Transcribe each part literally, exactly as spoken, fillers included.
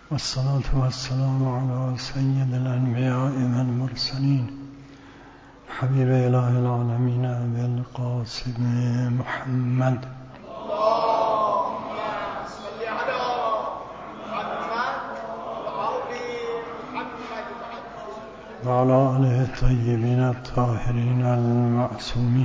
والصلاة والسلام على سيد الأنبياء والمرسلين حبيب إله العالمين أبي القاسم محمد اللهم صل على محمد محمد وعلى آله الطيبين الطاهرين المعصومين.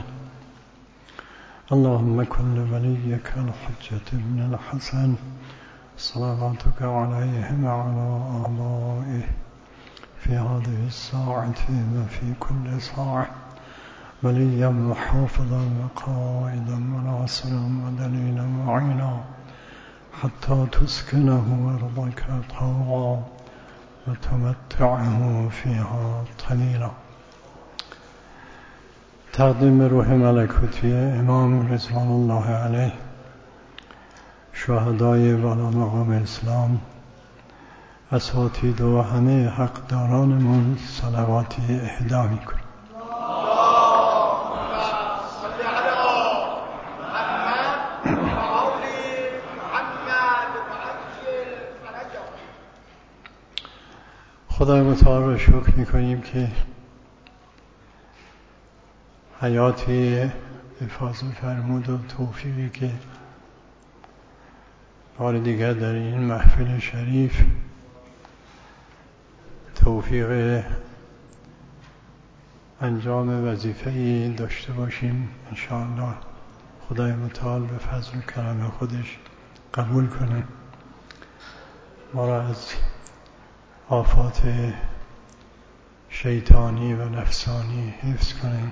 اللهم كن لوليك الحجة بن الحسن صلواتك عليه وعلى آبائه في هذه الساعة وفي كل ساعة وليا وحافظا وقائدا وناصرا ودليلا معينا حتى تسكنه أرضك طوعا وتمتعه فيها طويلا. تقدیم روح ملکوتی امام رضوان الله علیه، شهدای والا مقام اسلام، اساتید و همه حقدارانمون صلواتی اهدا میکنیم. خدای متعال را شکر میکنیم که حیاتی حفاظت فرمود و توفیقی که بار دیگر در این محفل شریف توفیق انجام وظیفه‌ای داشته باشیم. انشاءالله خدای متعال به فضل و کرم خودش قبول کنه، ما را از آفات شیطانی و نفسانی حفظ کنه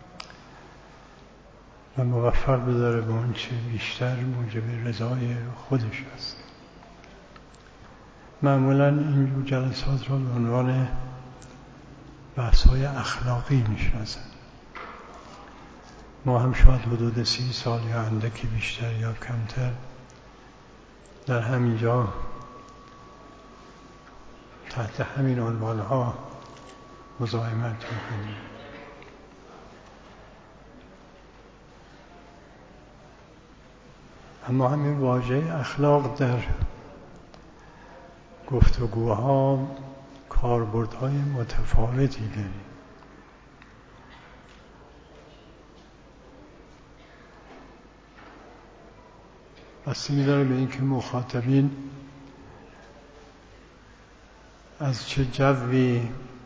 و موفق بداره به اون چه بیشتر موجب رضای خودش است. معمولا این جلسات را به عنوان بحث‌های اخلاقی میشناسن. ما هم شاید حدود سی سال یا اندکی بیشتر یا کمتر در همینجا تحت همین عنوان‌ها مزاحمت میکنیم. اما همین واژه اخلاق در گفتگوها کاربردهای متفاوتی داره. بستگی داره به اینکه مخاطبین از چه جوی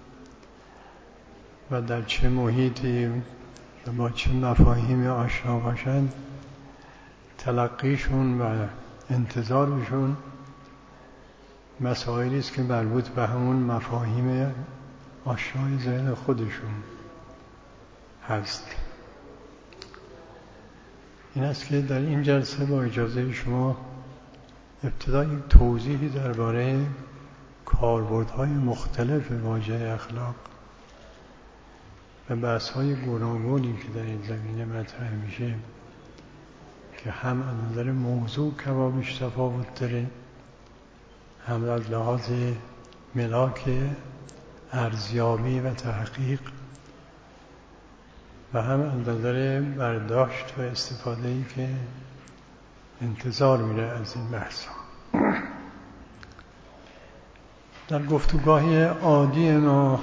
و در چه محیطی و با چه مفاهیمی آشنا باشند، تلقیشون و انتظارشون مسائلی است که مربوط به همون مفاهیم آشنای ذهن خودشون هست. این است که در این جلسه با اجازه شما ابتدا یک توضیحی درباره کاربردهای مختلف واژه اخلاق و بحث‌های گوناگونی که در این زمینه مطرح میشه که هم از نظر موضوع کمابیش تفاوت داره، هم از لحاظ ملاک ارزیابی و تحقیق و هم از نظر برداشت و استفاده‌ای که انتظار میره از این بحث. در گفتگوهای عادی ما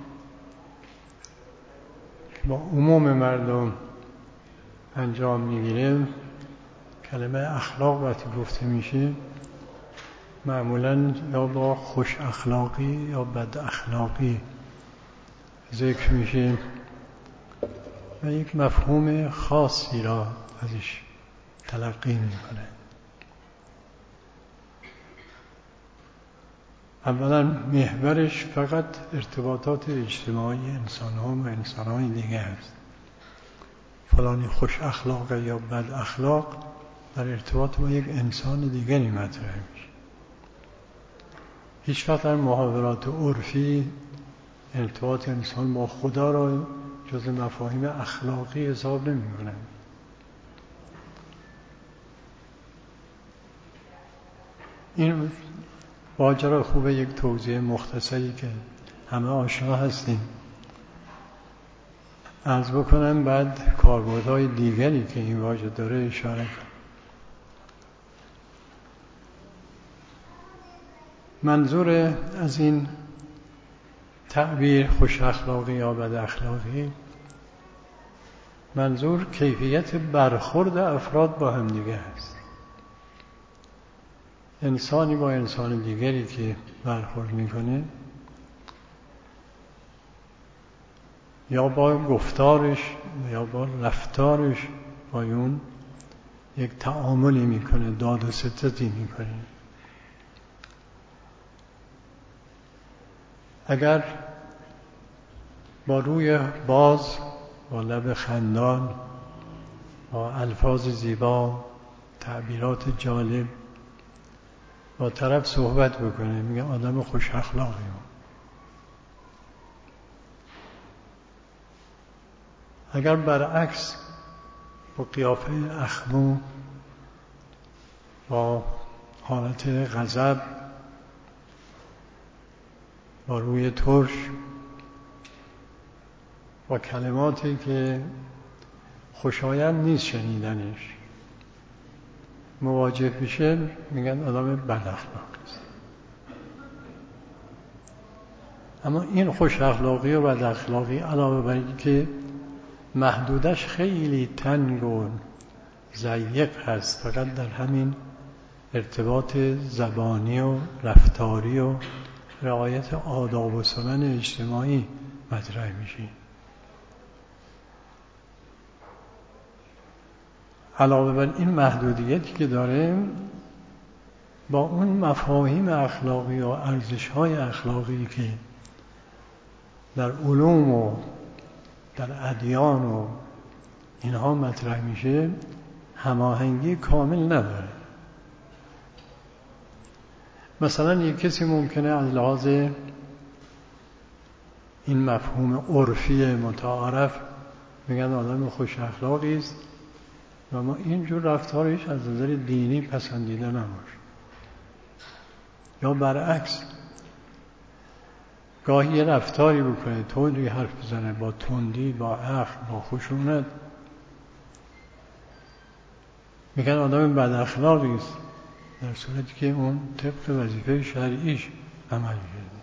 با عموم مردم انجام میگیره، کلمه اخلاق وقتی گفته میشه معمولاً یا با خوش اخلاقی یا بد اخلاقی ذکر میشه و یک مفهوم خاصی را ازش تلقی میکنه. اولا محورش فقط ارتباطات اجتماعی انسان ها و انسان های دیگه است. فلانی خوش اخلاق یا بد اخلاق در ارتباط با یک انسان دیگری مطرح میشه. هیچ وقت در محاورات عرفی ارتباط انسان با خدا را جز مفاهیم اخلاقی حساب نمی کنن. این واژه خوبه یک توضیح مختصری که همه آشنا هستیم عرض بکنم، بعد کاربردهای دیگری که این واژه داره اشاره کنم. منظور از این تعبیر خوش اخلاقی یا بد اخلاقی، منظور کیفیت برخورد افراد با هم دیگه است. انسانی با انسان دیگری که برخورد میکنه یا با گفتارش یا با رفتارش با اون یک تعاملی میکنه، داد و ستدی میکنه. اگر با روی باز، با لب خندان، با الفاظ زیبا، تعبیرات جالب با طرف صحبت بکنه، میگه آدم خوش اخلاقی. اگر برعکس با قیافه اخمو، با حالت غضب، با روی ترش، با کلماتی که خوشایند نیست شنیدنش مواجه بشه، میگن آدم بد اخلاقی است. اما این خوش اخلاقی و بد اخلاقی علاوه بر این که محدودش خیلی تنگ و ضیق هست، فقط در همین ارتباط زبانی و رفتاری و رعایت آداب و سنن اجتماعی مطرح میشه. علاوه بر این محدودیتی که داره، با اون مفاهیم اخلاقی و ارزش‌های اخلاقی که در علوم و در ادیان و اینها مطرح میشه هماهنگی کامل نداره. مثلا یک کسی ممکنه از لحاظ این مفهوم عرفی متعارف میگن آدم خوش اخلاقی است و ما اینجور رفتارش از نظر دینی پسندیده نباشه. یا برعکس گاهی یه رفتاری بکنه، طوری حرف بزنه، با تندی، با اخم، با خشونت، میگن آدم بد اخلاقی است، در صورتی که اون طبق وظیفه شرعیش عمل کرده.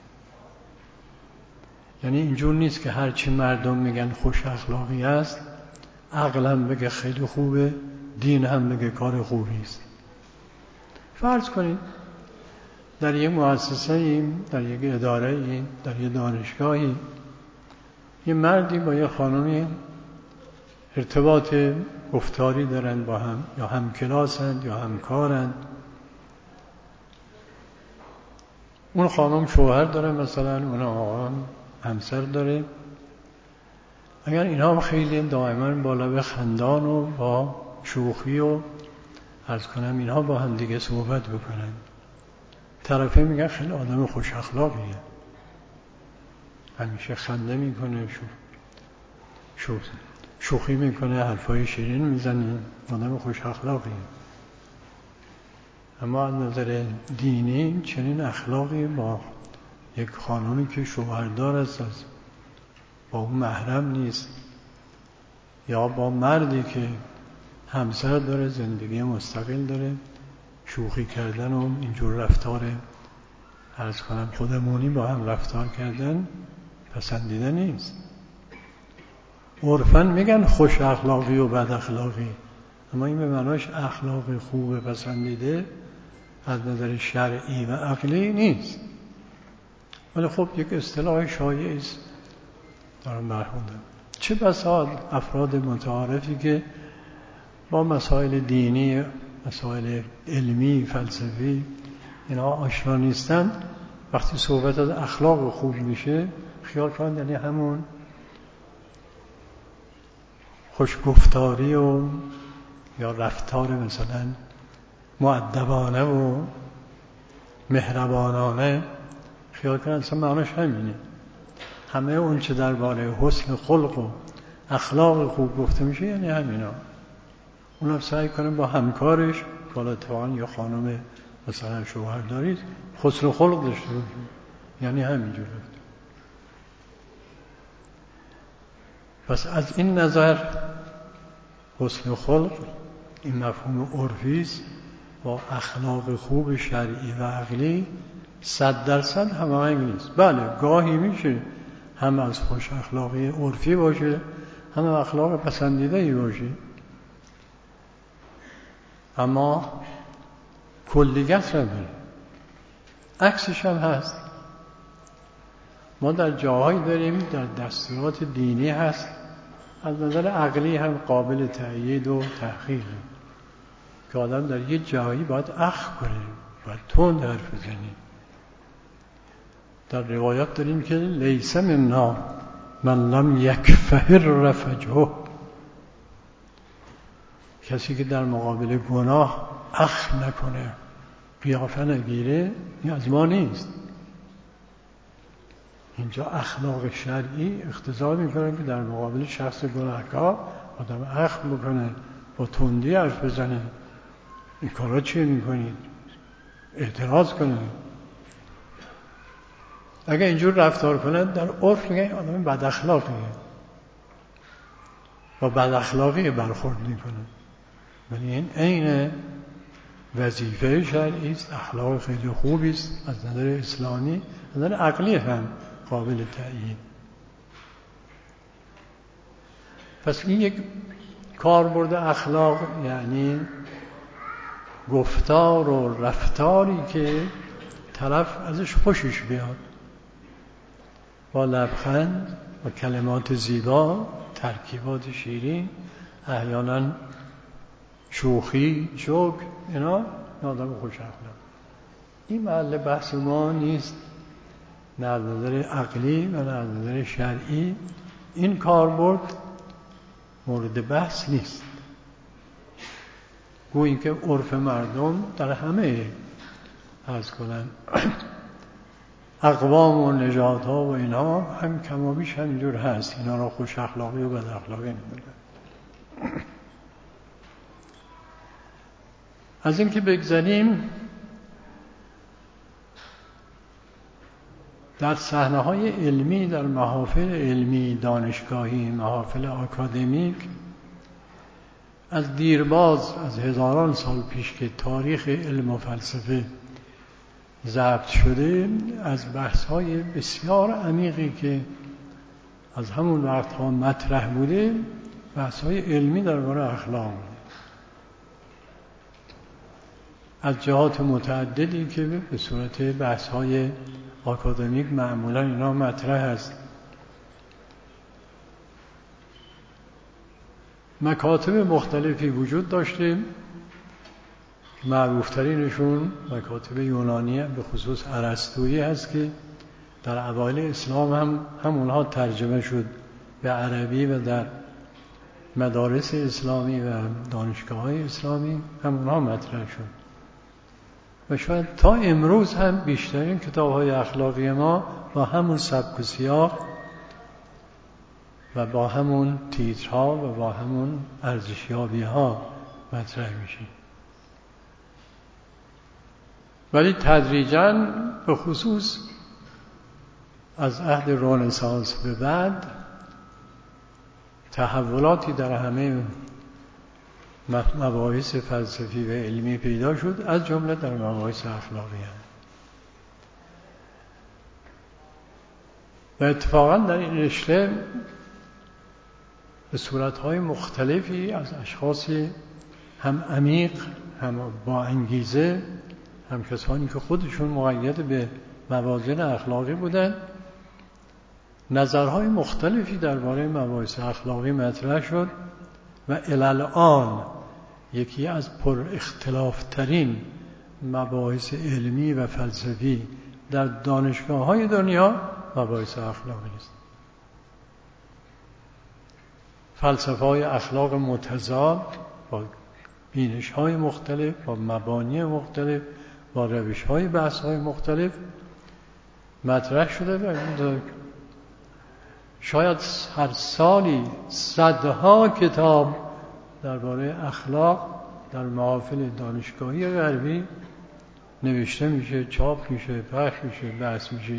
یعنی اینجور نیست که هرچی مردم میگن خوش اخلاقی است عقلم بگه خیلی خوبه، دین هم بگه کار خوبی است. فرض کنید در یک مؤسسه ایم، در یک اداره ایم، در یک دانشگاهی، یه مردی با یه خانمی ارتباط گفتاری دارن با هم، یا هم کلاسند یا هم کارند. اون خانم شوهر داره مثلا، اون آقا همسر داره. اگر اینها خیلی دائما بالا به خندان و با شوخی و عرض کنم اینها با هم دیگه صحبت بکنن، طرفه میگه خیلی آدم خوش اخلاقیه، همیشه خنده میکنه، شو شو شوخی میکنه، حرفای شیرین میزنه، آدم خوش اخلاقیه. اما از نظر دینی چنین اخلاقی با یک خانمی که شوهردار است، با اون محرم نیست، یا با مردی که همسر داره، زندگی مستقل داره، شوخی کردن و اینجور رفتار عرض کنم خودمونی با هم رفتار کردن پسندیده نیست. عرفاً میگن خوش اخلاقی و بد اخلاقی، اما این به معناش اخلاق خوب پسندیده از نظر شرعی و عقلی نیست. ولی خب یک اصطلاح شایعی است دارم برخوردم. چه بسا افراد متعارفی که با مسائل دینی، مسائل علمی، فلسفی اینا آشنا نیستن، وقتی صحبت از اخلاق خوب میشه خیال کنند یعنی همون خوشگفتاری و یا رفتار مثلا مؤدبانه و مهربانانه، خیال کنند اصلا معناش همینه. همه اون چه درباره حسن خلق و اخلاق خوب گفته میشه یعنی همینا. اونم سعی کنه با همکارش، بالا توان یا خانم مثلا شوهر دارید، حسن خلق داشته باشه، یعنی همینجوره. پس از این نظر حسن خلق این مفهوم عرفی است، با اخلاق خوب شرعی و عقلی صد درصد هماهنگ نیست. بله گاهی میشه هم از خوش اخلاقی عرفی باشه، هم اخلاق پسندیده‌ای باشه، اما کلیت نداره. عکسش هم هست. ما در جاهایی داریم در دستورات دینی هست از نظر عقلی هم قابل تأیید و تحقیق که آدم در یه جایی باید اخم کنه، باید تند حرف بزنه. در روایات داریم که لیس منا من لم یکفهر رفجه، کسی که در مقابل گناه اخم نکنه، قیافه نگیره، این از ما نیست. اینجا اخلاق شرعی اقتضا میکنه که در مقابل شخص گناهکار آدم اخم بکنه، با تندی حرف بزنه، این کارا چیه میکنید، اعتراض کنه. اگه اینجور رفتار کنه در عرف میگه آدم بد اخلاقیه، با بد اخلاقی برخورد میکنه. ولی این عین وظیفه شرعی است، اخلاق خیلی خوبی است از نظر اسلامی، از نظر عقلی هم قابل تأیید. پس این یک کاربرد اخلاق یعنی گفتار و رفتاری که طرف ازش خوشش بیاد، با لبخند و کلمات زیبا، ترکیبات شیرین، احیانا شوخی، جوک، اینا آدم خوش اخلاق. این محل بحث ما نیست، نه از نظر عقلی و نه از نظر شرعی. این کاربرد مورد بحث نیست. گویی که عرف مردم در همه عرض کنن اقوام و نژادها و اینها هم کم و بیش همینجور هست. اینا را خوش اخلاقی و بد اخلاقی نمیدونن. از این که بگذاریم در صحنه‌های علمی، در محافل علمی دانشگاهی، محافل آکادمیک، از دیرباز از هزاران سال پیش که تاریخ علم و فلسفه ضبط شده، از بحث‌های بسیار عمیقی که از همون وقت‌ها مطرح بوده، بحث‌های علمی درباره اخلاق بوده، از جهات متعددی که به صورت بحث‌های آکادمیک معمولا اینا مطرح است. مکاتب مختلفی وجود داشته، معروفترینشون مکاتب یونانی به خصوص ارسطویی هست که در اوایل اسلام هم همونها ترجمه شد به عربی و در مدارس اسلامی و دانشگاه‌های اسلامی همونها مطرح شد. و شاید تا امروز هم بیشترین کتاب‌های اخلاقی ما با همون سبک و سیاق و با همون تیترها و با همون ارزشیابی‌ها مطرح میشه. ولی تدریجاً به خصوص از عهد رنسانس به بعد تحولاتی در همه مباحث فلسفی و علمی پیدا شد، از جمله در مباحث اخلاقی هم. و اتفاقاً در این رشته به صورتهای مختلفی از اشخاص هم عمیق، هم با انگیزه، هم کسانی که خودشون مقید به موازین اخلاقی بودند، نظرهای مختلفی درباره مباحث اخلاقی مطرح شد و الان یکی از پر اختلاف ترین مباحث علمی و فلسفی در دانشگاه‌های دنیا مباحث اخلاقی است. فلسفه‌های اخلاق متضاد با بینش‌های مختلف، با مبانی مختلف، با روش‌های بحث‌های مختلف مطرح شده و شاید هر سالی صدها کتاب درباره اخلاق در محافل دانشگاهی غربی نوشته میشه، چاپ میشه، پخش میشه، بحث میشه.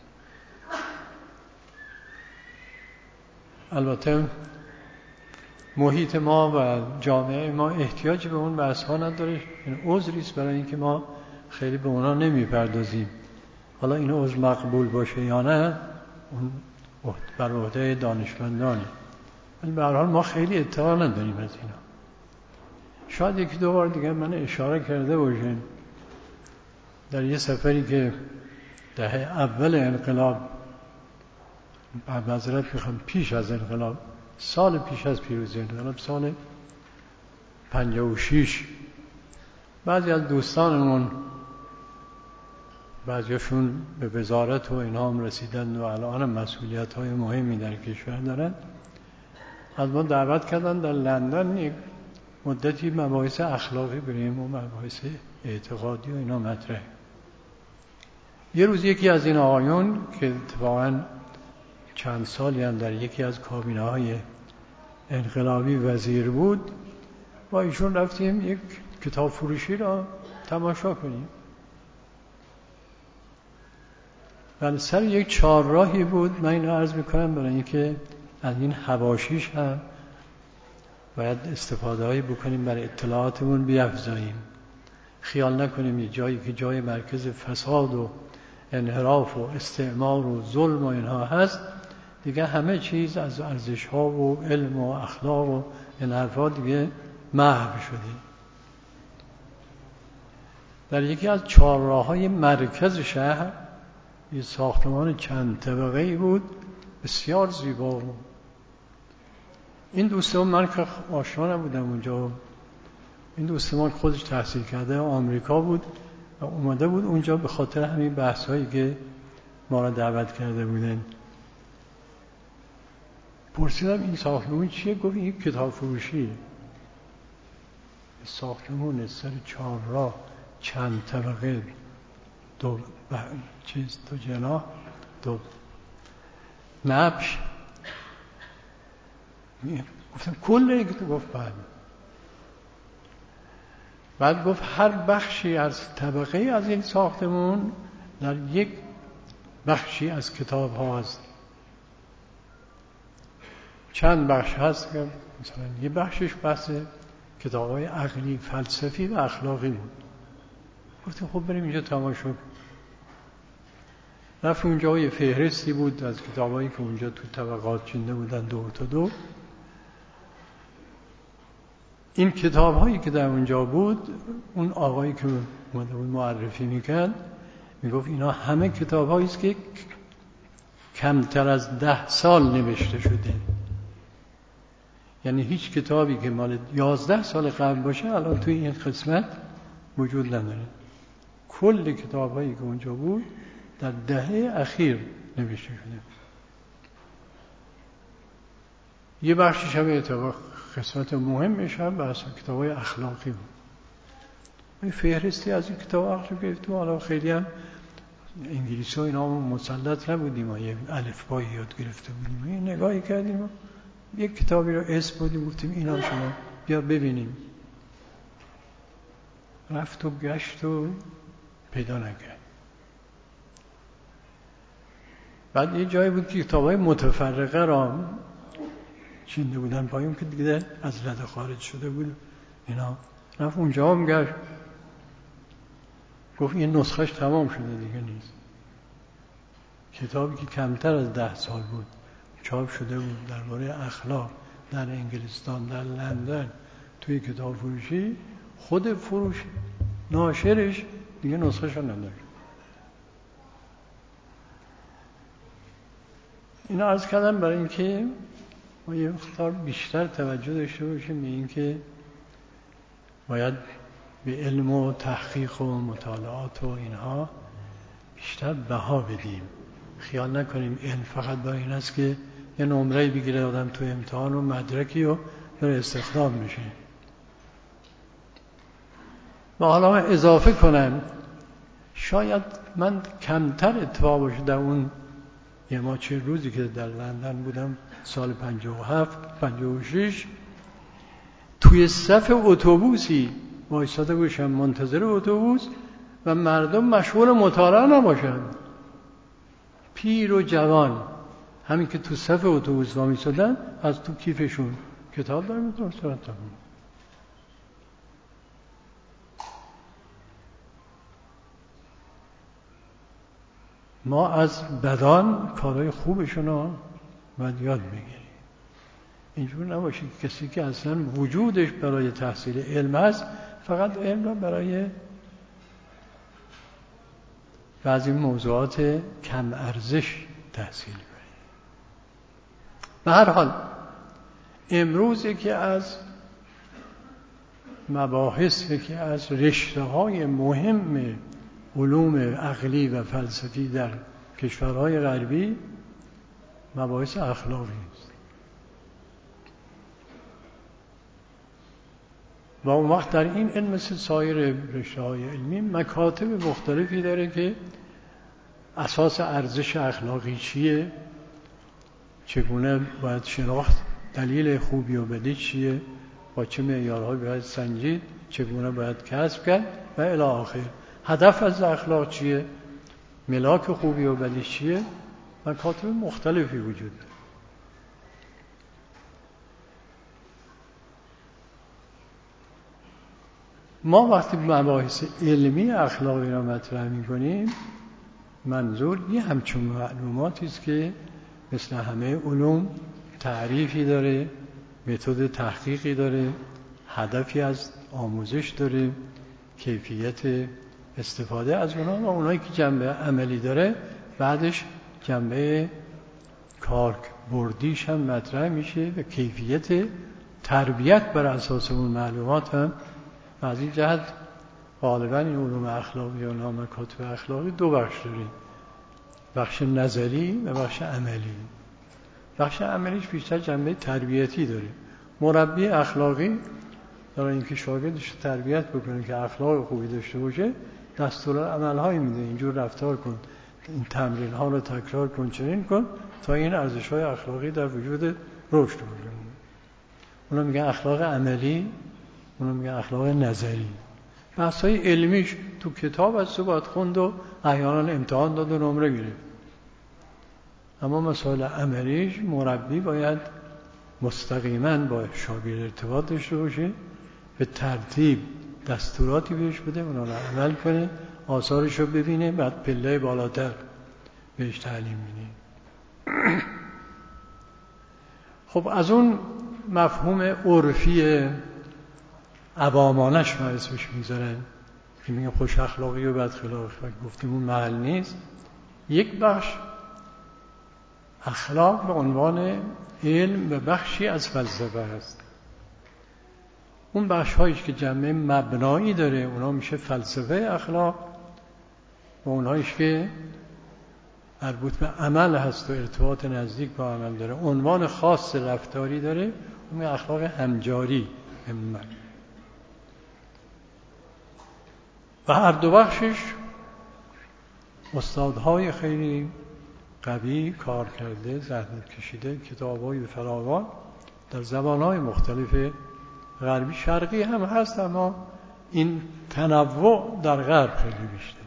البته محیط ما و جامعه ما احتیاج به اون بحث ها نداره. این عذری است برای اینکه ما خیلی به اونا نمیپردازیم. حالا این عضو مقبول باشه یا نه اون بر عهده دانشمندانه، ولی به هر حال ما خیلی اطلاع نداریم از اینا. شاید یکی دو بار دیگه من اشاره کرده باشیم در یه سفری که دهه اول انقلاب، معذرت میخوام پیش از انقلاب، سال پیش از پیروزی انقلاب، سال پنجاه و شش، بعضی از دوستانمون بعضیشون به وزارت و اینا هم رسیدن و الان هم مسئولیت های مهمی در کشور دارن، از ما دعوت کردن در لندن یک مدتی مباحث اخلاقی بریم و مباحث اعتقادی و اینا مطرح. یه روز یکی از این آقایون که اتفاقاً چند سالی هم در یکی از کابینه های انقلابی وزیر بود، با ایشون رفتیم یک کتاب فروشی را تماشا کنیم. ولی سر یک چهارراهی بود. من اینو عرض میکنم برای اینکه از این حواشیش هم باید استفاده هایی بکنیم، برای اطلاعاتمون بیفزاییم. خیال نکنیم یه جایی که جای مرکز فساد و انحراف و استعمار و ظلم و اینها هست دیگه همه چیز از ارزش ها و علم و اخلاق و این حرفا دیگه محو شده. در یکی از چهارراه‌های مرکز شهر یه ساختمان چند طبقه‌ای بود، بسیار زیبا بود. این دوستان، من که آشنا نبودم اونجا، این دوستان خودش تحصیل کرده آمریکا بود و اومده بود اونجا به خاطر همین بحث‌هایی که ما را دعوت کرده بودن. پرسیدم این ساختمون چیه؟ گفت این کتاب فروشی. ساختمون سر چهار راه چند طبقه، دو ب... چیز دو جناح، دو نبش. گفتم کل این که گفت بعد بعد گفت هر بخشی از طبقه از این ساختمون در یک بخشی از کتاب ها هست. چند بخش هست که مثلا یه بخشش بحث کتاب های عقلی، فلسفی و اخلاقی بود. گفتم خب بریم اینجا تماشا. رفت اونجا یه فهرستی بود از کتابایی که اونجا تو طبقات چینده بودن دو تا دو. این کتاب هایی که در اونجا بود، اون آقایی که اومده بود معرفی میکرد میگفت اینا همه کتاب هایی است که کمتر از ده سال نوشته شده. یعنی هیچ کتابی که مال یازده سال قبل باشه الان توی این قسمت وجود نداره. کل کتاب هایی که اونجا بود در دهه اخیر نوشته شده. یه بخشش هم اتفاق قسمت مهمش هم بحث کتاب‌های اخلاقی بود. این فهرستی از این کتاب اخلاقی گرفتیم. حالا خیلی هم انگلیسی و اینا مسلط نبودیم و یه الفبایی یاد گرفته بودیم. این نگاهی کردیم و یک کتابی رو اسم بودیم گفتیم اینا شما بیا ببینیم. رفت و گشت و پیدا نکرد. بعد یه جایی بود که کتاب‌های متفرقه را چینده بودن پایین که دیگه از رده خارج شده بود اینا. رفت اونجا هم گشت، گفت این نسخهش تمام شده دیگه نیست. کتابی که کمتر از ده سال بود چاپ شده بود درباره اخلاق در انگلستان، در لندن، توی کتاب فروشی، خود فروش ناشرش دیگه نسخه‌شو نداشت. اینا عرض کردم برای اینکه ما یه مقدار بیشتر توجه داشته باشیم به اینکه باید به علم و تحقیق و مطالعات و اینها بیشتر بها بدیم. خیال نکنیم علم فقط برای این است که یه نمره بگیره آدم تو امتحان و مدرکی و بره استخدام میشه. و حالا اضافه کنم شاید من کمتر اتفاق باشه در اون یه ما چه روزی که در لندن بودم سال پنجاه و هفت پنجاه و شش، توی صف اتوبوسی وایساده باشم منتظر اتوبوس و مردم مشغول مطالعه نباشن، پیر و جوان، همین که تو صف اتوبوس وایسادن از تو کیفشون کتاب دارن میتونن سرطان. ما از بدان کارهای خوبشون رو باید یاد بگیریم. اینجور نباشه که کسی که اصلا وجودش برای تحصیل علم هست فقط علم رو برای بعضی موضوعات کم ارزش تحصیل کنه. به هر حال امروز یکی از مباحث که از رشته‌های مهم علوم عقلی و فلسفی در کشورهای غربی مباحث اخلاقی است. و اون وقت در این علم مثل سایر رشته‌های علمی مکاتب مختلفی داره که اساس ارزش اخلاقی چیه، چگونه باید شناخت دلیل خوبی و بدی چیه، با چه معیارهایی باید سنجید، چگونه باید کسب کرد و الی آخر. هدف از اخلاق چیه، ملاک خوبی و بدی چیه. مکاتب مختلفی وجود داره. ما وقتی مباحث علمی اخلاقی را مطرح می‌کنیم منظور یه همچون معلوماتی است که مثل همه علوم تعریفی داره، متد تحقیقی داره، هدفی از آموزش داره، کیفیت استفاده از اونها و اونایی که جنبه عملی داره بعدش جنبه کاربردیش هم مطرح میشه و کیفیت تربیت بر اساس اون معلومات هم. از این جهت غالبا این علوم اخلاقی یا مکاتب اخلاقی دو بخش داریم، بخش نظری و بخش عملی. بخش عملیش بیشتر جنبه تربیتی داره. مربی اخلاقی برای اینکه شاگردش تربیت بکنه که اخلاق خوبی داشته باشه دستورالعمل‌هایی میده، اینجور رفتار کن، این تمرین ها رو تکرار کن، چنین کن تا این ارزش‌های اخلاقی در وجود رشد کنه. اونا میگن اخلاق عملی، اونا میگن اخلاق نظری. بحث‌های علمیش تو کتاب از تو باید خوند و احیانا امتحان داد و نمره گرفت. اما مسائل عملیش مربی باید مستقیما با شاگرد ارتباط داشته باشه، به ترتیب دستوراتی بهش بده، اونا رو عمل کنه، آثارش رو ببینه، بعد پله بالاتر بهش تعلیم میده. خب از اون مفهوم عرفی عوامانش ما اسمش میذارن که میگه خوش اخلاقی و بد اخلاقی، گفتیم اون محل نیست. یک بخش اخلاق به عنوان علم و بخشی از فلسفه هست. اون بخش هایش که جمع مبنایی داره اونا میشه فلسفه اخلاق و اونهایش که مربوط به عمل هست و ارتباط نزدیک با عمل داره، عنوان خاص رفتاری داره، اون اخلاق همجاری همه. و هر دو بخشش استادهای خیلی قوی کار کرده، زحمت کشیده، کتاب‌های فراوان در زبان‌های مختلف غربی شرقی هم هست، اما این تنوع در غرب خیلی بیشتر.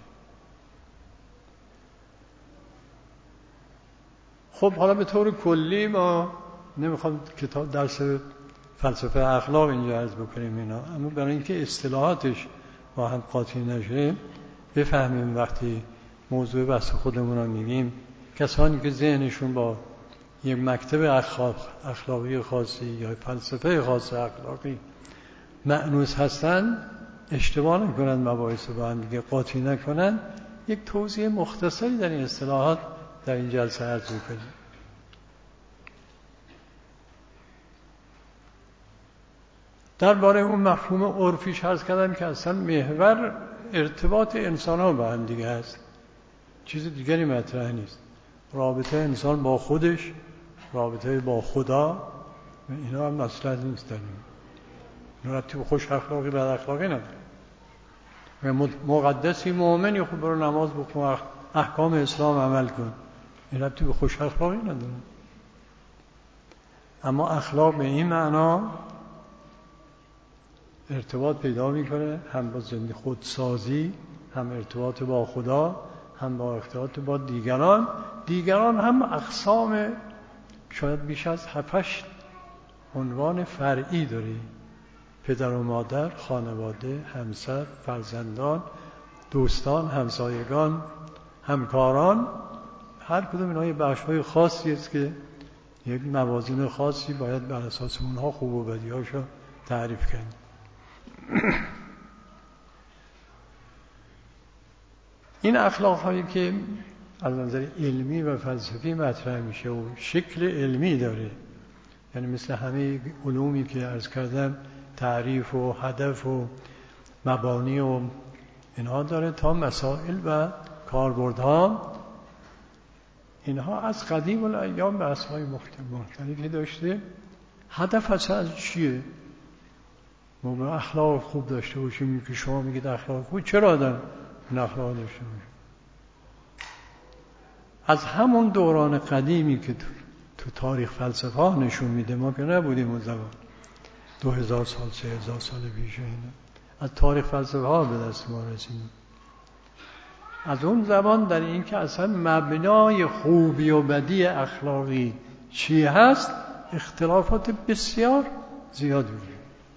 خب حالا به طور کلی ما نمیخوام کتاب درس فلسفه اخلاق اینجا عرض بکنیم اینا، اما برای اینکه اصطلاحاتش با هم قاطی نشه بفهمیم وقتی موضوع بحث خودمون رو میگیم کسانی که ذهنشون با یک مکتب اخلاق اخلاقی خاصی یا فلسفه خاص اخلاقی مأنوس هستن اشتباه نکنن، مباحث با هم دیگه قاطی نکنن. یک توضیح مختصری در این اصطلاحات در این جلسه عرض می‌کنیم. درباره اون مفهوم عرفیش عرض کردم که اصلا محور ارتباط انسان‌ها با هم دیگه است، چیز دیگری مطرح نیست. رابطه انسان با خودش، رابطه با خدا، اینا هم اصلا نیست. اینا ربطی به خوش اخلاقی بد اخلاقی نداره. مقدسی مؤمنی خب برو نماز بخون، احکام اسلام عمل کن، این ربطی به خوش اخلاقی نداره. اما اخلاق به این معنا ارتباط پیدا میکنه هم با زندگی خودسازی، هم ارتباط با خدا، هم با ارتباط با دیگران. دیگران هم اقسام شاید بیش از هفتش عنوان فرعی داری: پدر و مادر، خانواده، همسر، فرزندان، دوستان، همسایگان، همکاران هر کدوم اینا یه بخش‌های خاصی است که یک موازین خاصی باید بر اساس اونها خوب و بدیهاشو تعریف کنیم. این اخلاق هایی که از نظر علمی و فلسفی مطرح میشه و شکل علمی داره، یعنی مثل همه علومی که عرض کردم تعریف و هدف و مبانی و اینها داره تا مسائل و کاربردها، اینها از قدیم الایام بحث‌های مختلفی داشته. هدف اصلا از چیه؟ ما اخلاق خوب داشته باشیم که شما میگید اخلاق خوب، چرا آدم این اخلاق داشته باشه؟ از همون دوران قدیمی که تو, تو تاریخ فلسفه ها نشون میده، ما که نبودیم اون زمان دو هزار سال سه هزار سال پیش، اینا از تاریخ فلسفه ها به دست ما رسید. از اون زمان در این که اصلا مبنای خوبی و بدی اخلاقی چی هست اختلافات بسیار زیاد بود.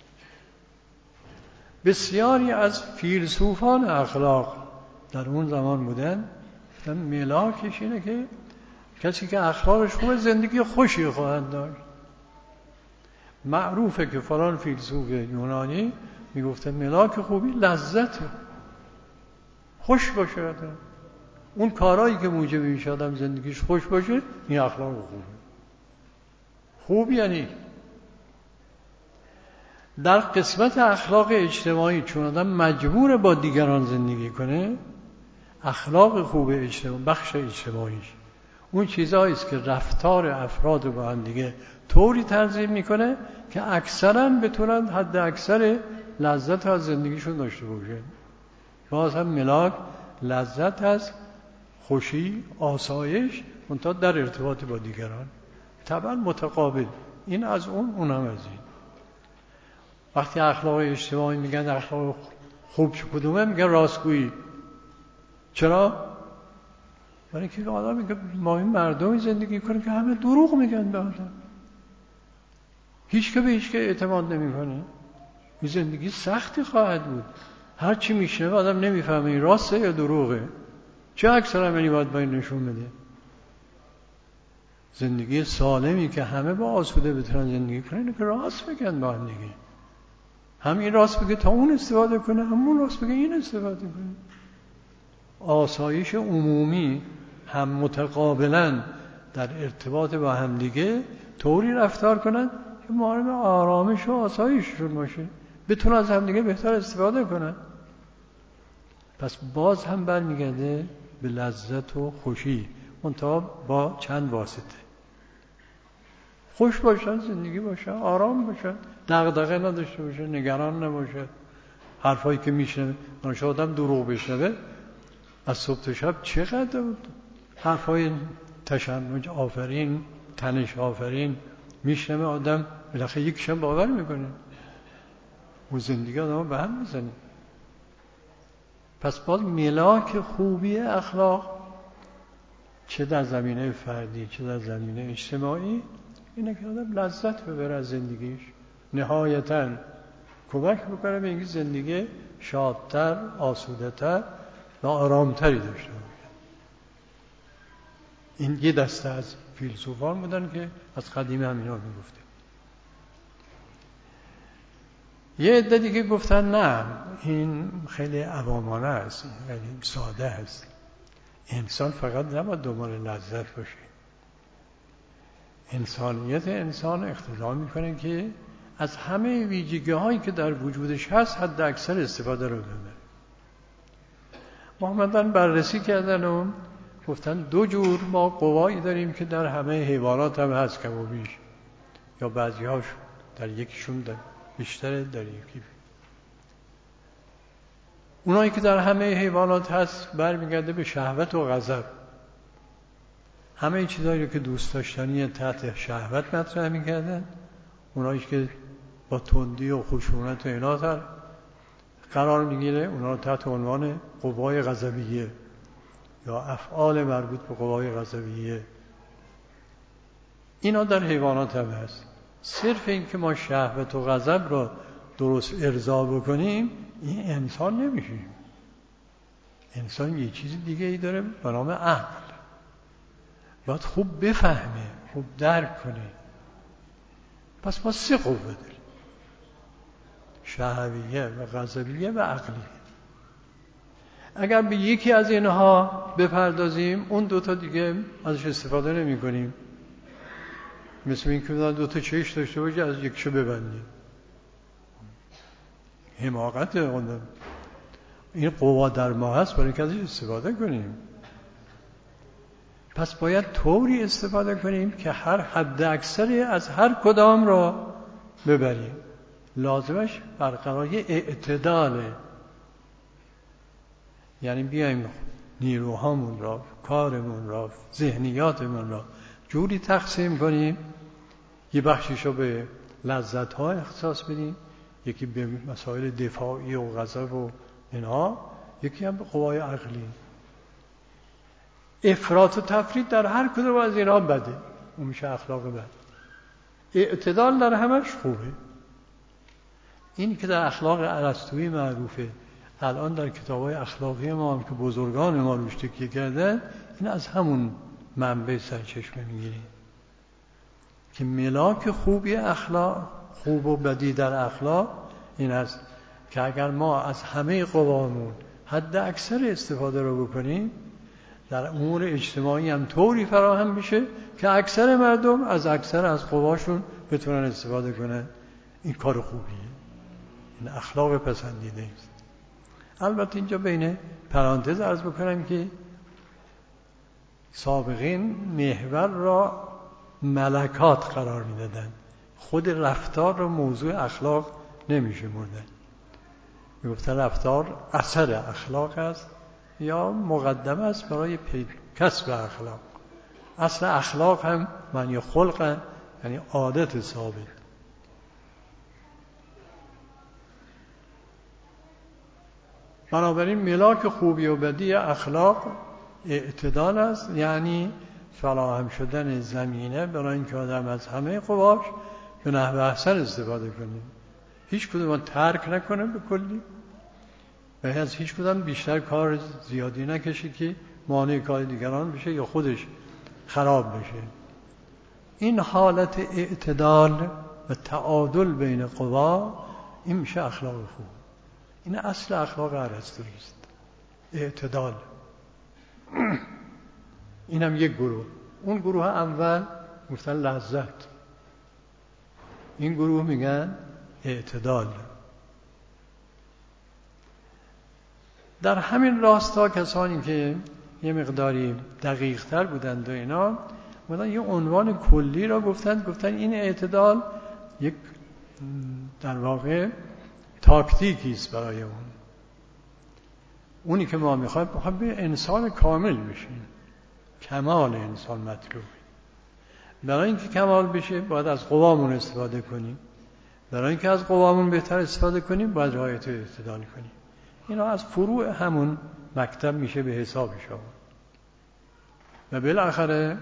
بسیاری از فیلسوفان اخلاق در اون زمان بودن، ملاکش اینه که کسی که اخلاقش خوبه زندگی خوشی خواهد داشت. معروفه که فلان فیلسوف یونانی میگفته ملاک خوبی لذته، خوش باشه آدم. اون کارهایی که موجب میشه آدم زندگیش خوش باشه این اخلاق خوبه. خوب یعنی در قسمت اخلاق اجتماعی چون آدم مجبور با دیگران زندگی کنه، اخلاق خوب اجتماعی بخش اجتماعیش اون چیزهایی است که رفتار افراد رو با هم دیگه طوری تنظیم میکنه که اکثرا بتونن حد اکثر لذت از زندگیشون داشته باشن. باز هم ملاک لذت از خوشی، آسایش، منتها در ارتباط با دیگران طبعا متقابل، این از اون اونم از این. وقتی اخلاق اجتماعی میگن اخلاق خوب چه کدومه، میگن راستگویی. چرا؟ برای اینکه آدم میگه ما این مردمی زندگی کنیم که همه دروغ میگن به آدم، هیچ که به هیچ که اعتماد نمیکنه، این زندگی سختی خواهد بود. هر چی میشنوه آدم نمیفهمه این راسته یا دروغه. چه عکس العملی باید باید نشون بده؟ زندگی سالمی که همه با آسوده بتونن زندگی کنن اینه که راست بگن با هم دیگه. هم این راست بگه تا اون استفاده کنه، همون راست بگه این استفاده کنه. آسایش عمومی هم متقابلا در ارتباط با هم دیگه طوری رفتار کنن که مورد آرامش و آسایششون باشه، بتونن از هم دیگه بهتر استفاده کنن. پس باز هم برمیگرده به لذت و خوشی، منتها با چند واسطه. خوش باشن، زندگی باشن، آرام باشن، دغدغه نداشته باشن، نگران نباشن. حرفایی که میشنوه، منشه آدم دروغ بشنوه از صبح تا شب چقدر حرفای تشنج آفرین، تنش آفرین میشنوه، آدم بالاخره یکیشم باور میکنه و زندگی آدم به هم میزنه. پس باز ملاک خوبی اخلاق چه در زمینه فردی چه در زمینه اجتماعی اینه که آدم لذت ببره از زندگیش، نهایتاً کمک بکنه به اینکه زندگی شادتر، آسوده‌تر و آرامتری داشته باشه. این یه دسته از فیلسوفان بودن که از قدیم همینا میگفتن. یه عده دیگه گفتن نه، این خیلی عوامانه است، خیلی ساده است. انسان فقط نباید دنبال لذت باشه. انسانیت انسان اقتضا میکنه که از همه ویژگی هایی که در وجودش هست حد اکثر استفاده رو ببره. محمدن بررسی کردن و گفتن دو جور ما قوایی داریم که در همه حیوانات هم هست کم و بیش، یا بعضی هاش در یکیشون در بیشتره، در یکی. اونایی که در همه حیوانات هست برمیگرده به شهوت و غضب. همه چیزایی که دوست داشتنی تحت شهوت مطرح میکردن، اونایی که با تندی و خشونت و اینا قرار میگیره اونا تحت عنوان قوای غضبیه یا افعال مربوط به قوای غضبیه. اینا در حیوانات هم هست. صرف این که ما شهوت و غضب را درست ارضا بکنیم این انسان نمیشیم. انسان یه چیز دیگه ای داره به نام عقل. باید خوب بفهمه، خوب درک کنه. پس ما سه قوه داریم: شهویه و غضبیه و عقلیه. اگر به یکی از اینها بپردازیم اون دوتا دیگه ازش استفاده نمی کنیم. مثل این که دوتا چشم داشته باشه از یکشو ببندیم، حماقت اون. این قوا در ما هست برای اینکه ازش استفاده کنیم. پس باید طوری استفاده کنیم که هر حد اکثری از هر کدام را ببریم. لازمش برقراری اعتداله. یعنی بیایم نیروهامون را، کارمون را، ذهنیاتمون را جوری تقسیم کنیم، یه بخشیش رو به لذت‌ها اختصاص بدیم، یکی به مسائل دفاعی و غضب و اینها، یکی هم به قوای عقلی. افراط و تفرید در هر کدوم از اینها بده، اون میشه اخلاق بد. اعتدال در همش خوبه. این که در اخلاق ارسطویی معروفه، الان در کتاب‌های اخلاقی ما هم که بزرگان ما روش تکیه کردن، این از همون منبع سرچشمه میگیریم که ملاک خوبی اخلاق، خوب و بدی در اخلاق این است که اگر ما از همه قوامون حد اکثر استفاده رو بکنیم، در امور اجتماعی هم طوری فراهم میشه که اکثر مردم از اکثر از قواشون بتونن استفاده کنن. این کار خوبیه، این اخلاق پسندیده است. البته اینجا بین پرانتز عرض بکنم که سابقین محور را ملکات قرار میدادن، خود رفتار رو موضوع اخلاق نمیشه مردن. میگفتن رفتار اثر اخلاق است یا مقدمه است برای کسب اخلاق. اصل اخلاق هم معنی خلق، یعنی عادت ثابت. بنابراین ملاک خوبی و بدی اخلاق اعتدال است، یعنی فراهم شدن زمینه برای اینکه آدم از همه قواش به نحو احسن استفاده کنه، هیچ کدوم ترک نکنه به کلی و از هیچ کدوم بیشتر کار زیادی نکشه که مانع کار دیگران بشه یا خودش خراب بشه. این حالت اعتدال و تعادل بین قوا، این میشه اخلاق خوب. این اصل اخلاق ارسطویی است، اعتدال. این هم یک گروه. اون گروه اول گفتن لذت، این گروه میگن اعتدال. در همین راستا کسانی که یه مقداری دقیق تر بودند و اینا بودن یه عنوان کلی را گفتند، گفتن این اعتدال یک در واقع تاکتیکی است برای اون. اونی که ما میخوایم بخوایم به انسان کامل بشیم، کمال انسان مطلوبه. برای اینکه کمال بشه باید از قوامون استفاده کنیم، برای اینکه از قوامون بهتر استفاده کنیم باید رعایت اعتدال کنیم. اینا از فروع همون مکتب میشه به حسابش آورد. و بالاخره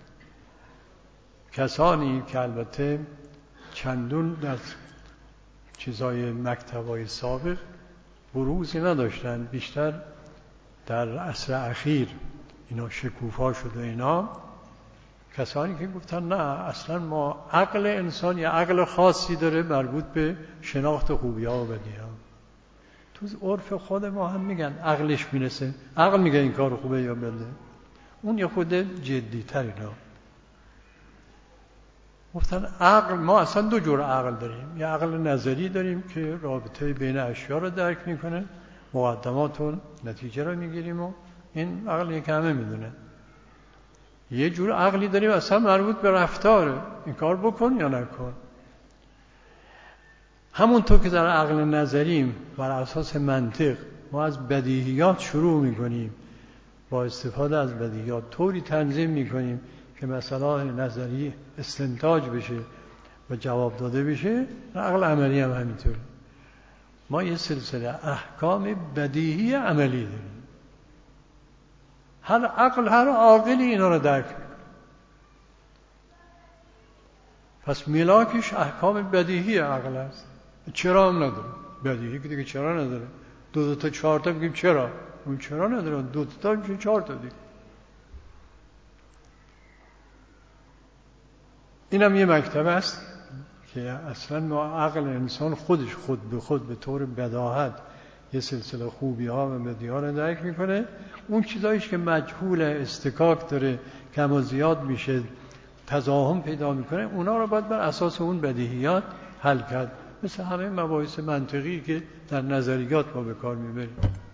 کسانی که البته چندون در چیزای مکتبای سابق بروزی نداشتن، بیشتر در عصر اخیر اینا شکوفا شده، اینا کسانی که گفتن نه اصلا ما عقل انسان یا عقل خاصی داره مربوط به شناخت خوبی ها و بدی ها. تو عرف خود ما هم میگن عقلش میرسه، عقل میگه این کار خوبه یا بده. اون یه خود جدی تر اینا گفتن عقل، ما اصلا دو جور عقل داریم. یه عقل نظری داریم که رابطه بین اشیا رو درک میکنه، مقدمات و نتیجه رو میگیریم و این عقلی که همه میدونه. یه جور عقلی داریم اصلا مربوط به رفتاره، این کار بکن یا نکن. همونطور که در عقل نظریم بر اساس منطق ما از بدیهیات شروع میکنیم، با استفاده از بدیهیات طوری تنظیم میکنیم که مسئله نظری استنتاج بشه و جواب داده بشه. عقل عملی هم همینطور. ما یه سلسله احکام بدیهی عملی داریم. هر عقل، هر عاقلی اینا رو درک میکنه. پس ملاکش احکام بدیهی عقل است. چرا هم نداره؟ بدیهی که دیگه چرا نداره؟ دو دو تا چهار تا بگیم چرا؟ اون چرا نداره؟ دو تا میشه چهار تا دیگه. این هم یه مکتب است که اصلا ما عقل انسان خودش خود به خود به طور بداهت یه سلسله خوبی ها و بدی ها رو درک میکنه. اون چیزایش که مجهول استکاک داره، کم و زیاد میشه، تضاهم پیدا میکنه، اونا رو باید بر اساس اون بدیهیات حل کرد، مثل همه مباحث منطقی که در نظریات ما به کار میبریم.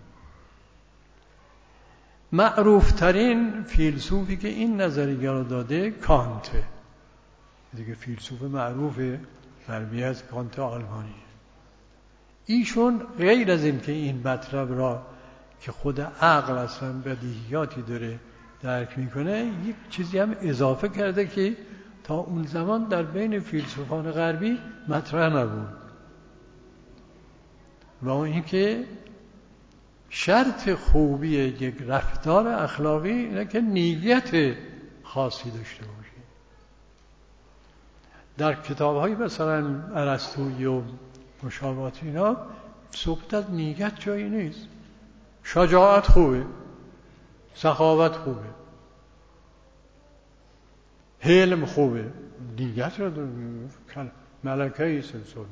معروف ترین فیلسوفی که این نظریه رو داده کانته دیگه، فیلسوف معروف غربی از کانت آلمانی. ایشون غیر از این که این مطلب را که خود عقل اصلا بدیهیاتی داره درک میکنه، یک چیزی هم اضافه کرده که تا اون زمان در بین فیلسوفان غربی مطرح نبود، و اون این که شرط خوبی یک رفتار اخلاقی اینه که نیت خاصی داشته باشه. در کتاب‌های مثلا ارسطویی و مشابهات اینا صحبت از نیت جایی نیست. شجاعت خوبه، سخاوت خوبه، حلم خوبه، نیت رو ملکه سلسل.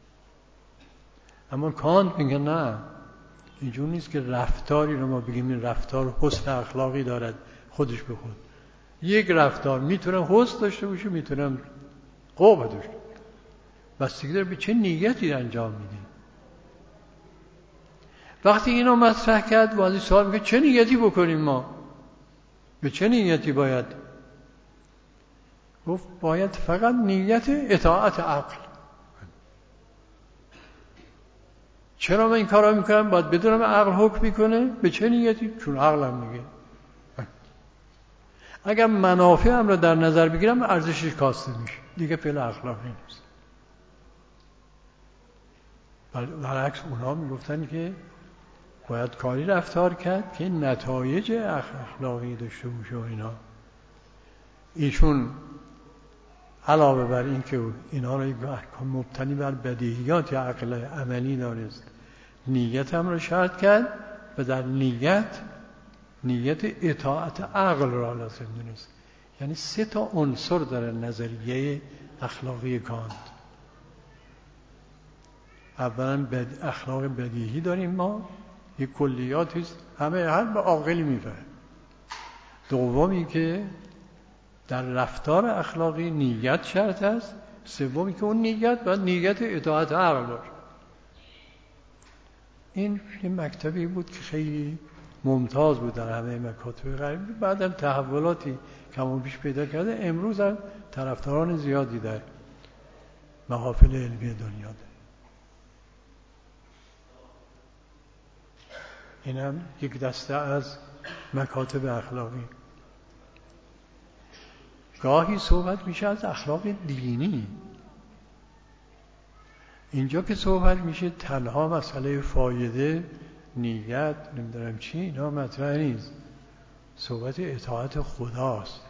اما کانت میگه نه، اینجور نیست که رفتاری رو ما بگیم این رفتار حسن اخلاقی دارد خودش به خود. یک رفتار میتونه حسن داشته باشه، میتونه قبح داشته باشه، بستگی داره به چه نیتی انجام میدیم. وقتی اینو مطرح کرد واسه سوال میگه چه نیتی بکنیم ما؟ به چه نیتی باید؟ گفت باید فقط نیت اطاعت عقل. چرا من این کارا میکنم؟ باید بدونم عقل حکم میکنه. به چه نیتی؟ چون عقلم میگه. اگر منافعم رو در نظر بگیرم ارزشش کاسته میشه، دیگه فعل اخلاقی نیست. برعکس اونها میگفتن که باید کاری رفتار کرد که نتایج اخلاقی داشته باشه و اینا. ایشون علاوه بر این که اینا رو مبتنی بر بدیهیات عقل عملی دانست، نیت هم رو شرط کرد و در نیت نیت اطاعت عقل را لازم دونست. یعنی سه تا عنصر در نظریه اخلاقی کانت. اولا بد... اخلاق بدیهی داریم ما، یک کلیاتی است همه هر به عاقلی میفهمه. دومی که در رفتار اخلاقی نیت شرط است. سومی که اون نیت باید نیت اطاعت عقل باشه. این یه مکتبی بود که خیلی ممتاز بود در همه مکاتب غربی. بعد از تحولاتی کم و بیش پیدا کرده، امروز هم طرفداران زیادی در محافل علمی دنیا داره. این هم یک دسته از مکاتب اخلاقی. گاهی صحبت میشه از اخلاق دینی. اینجا که صحبت میشه تنها مسئله فایده، نیت، نمیدونم چی، اینا مطرح نیست. صحبت اطاعت خداست.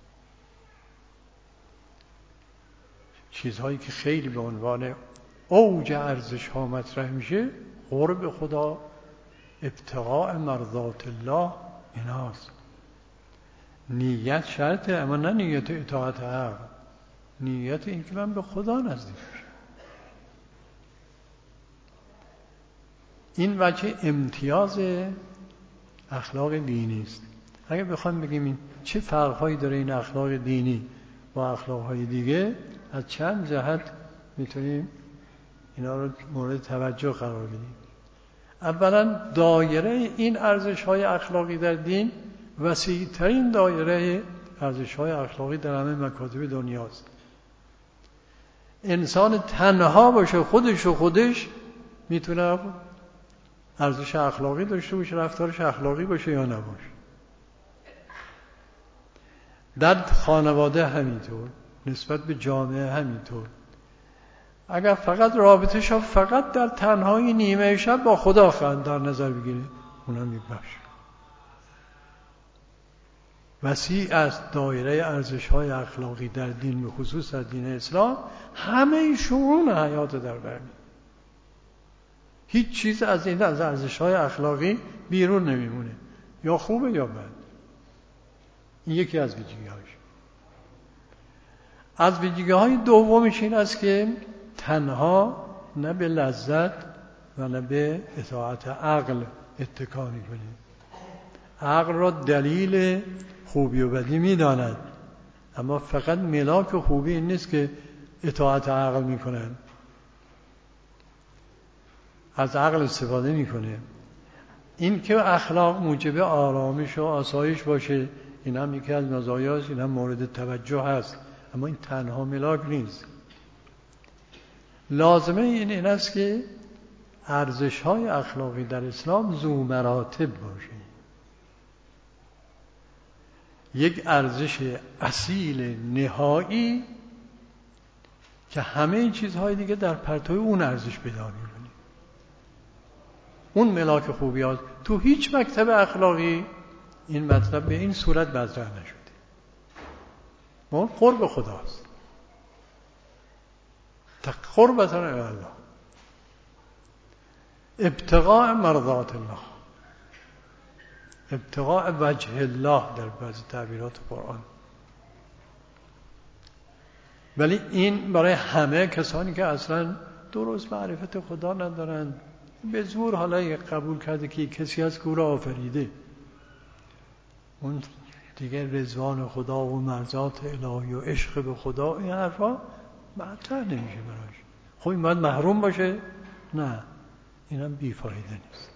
چیزهایی که خیلی به عنوان اوج ارزش ها مطرح میشه، قرب خدا، ابتغاء مرضات الله، ایناست. نیت شرطه، اما نه نیت اطاعت عقل. نیت این که من به خدا نزدیک بشم. این وجه امتیاز اخلاق دینی است. اگه بخوام بگیم این چه فرق‌هایی داره این اخلاق دینی با اخلاق‌های دیگه، از چند جهت میتونیم اینا رو مورد توجه قرار بدیم. اولا دایره این ارزش‌های اخلاقی در دین وسیع‌ترین دایره ارزش‌های اخلاقی در همه مکاتب دنیاست. انسان تنها باشه خودش و خودش میتونه ارزش اخلاقی داشته باشه، رفتارش اخلاقی باشه یا نباشه. در خانواده همینطور، نسبت به جامعه همینطور. اگر فقط رابطه شو فقط در تنهایی نیمه شب با خدا خواهد در نظر بگیره، اونم یک بخش وسیع از دایره ارزش‌های اخلاقی در دین، به خصوص در دین اسلام، همه شؤون حیات در بر میاد. هیچ چیز از این از ارزش‌های اخلاقی بیرون نمیمونه، یا خوبه یا بد. این یکی از ویژگی‌هاش. از ویژگی‌های دومش این است که تنها نه به لذت و نه به اطاعت عقل اتکا می‌کنیم. عقل را دلیل خوبی و بدی می‌داند، اما فقط ملاک خوبی این نیست که اطاعت عقل می‌کنن، از عقل استفاده می‌کنه. این که اخلاق موجب آرامش و آسایش باشه، این هم یکی از مزایاست، این هم مورد توجه هست، اما این تنها ملاک نیست. لازمه این این است که ارزش‌های اخلاقی در اسلام ذو مراتب باشه. یک ارزش اصیل نهایی که همه چیزهای دیگه در پرتو اون ارزش پیدا می‌کنه. اون ملاک خوبیات تو هیچ مکتب اخلاقی این مطلب به این صورت مطرح نشده. اون قرب خداست، قربتن الی الله، ابتغاء مرضات الله، ابتغاء وجه الله در بعضی تعبیرات قرآن. ولی این برای همه کسانی که اصلا درست معرفت خدا ندارن، به زور حالا قبول کرده که کسی از که او را آفریده، اون دیگه رضوان خدا و مرضات الهی و عشق به خدا، این حرفا مطرح نمیشه براش. خب این باید محروم باشه؟ نه، این هم بیفایده نیست.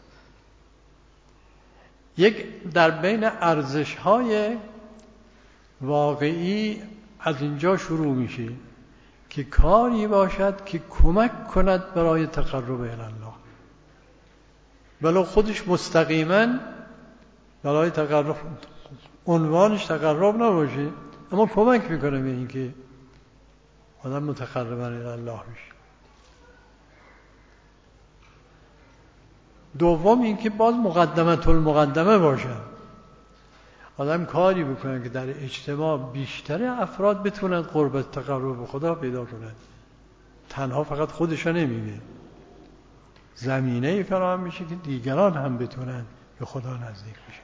یک در بین ارزش‌های واقعی از اینجا شروع میشه که کاری باشد که کمک کند برای تقرب الی الله، ولو خودش مستقیما برای تقرب عنوانش تقرب نباشه، اما کمک میکنه به این که آدم متقربا الی الله بشه. دوم این که باز مقدمه المقدمه باشه، آدم کاری بکنه که در اجتماع بیشتر افراد بتونن قربت تقرب به خدا پیدا کنن، تنها فقط خودشا نمیبینه، زمینه فراهم میشه که دیگران هم بتونن به خدا نزدیک بشن.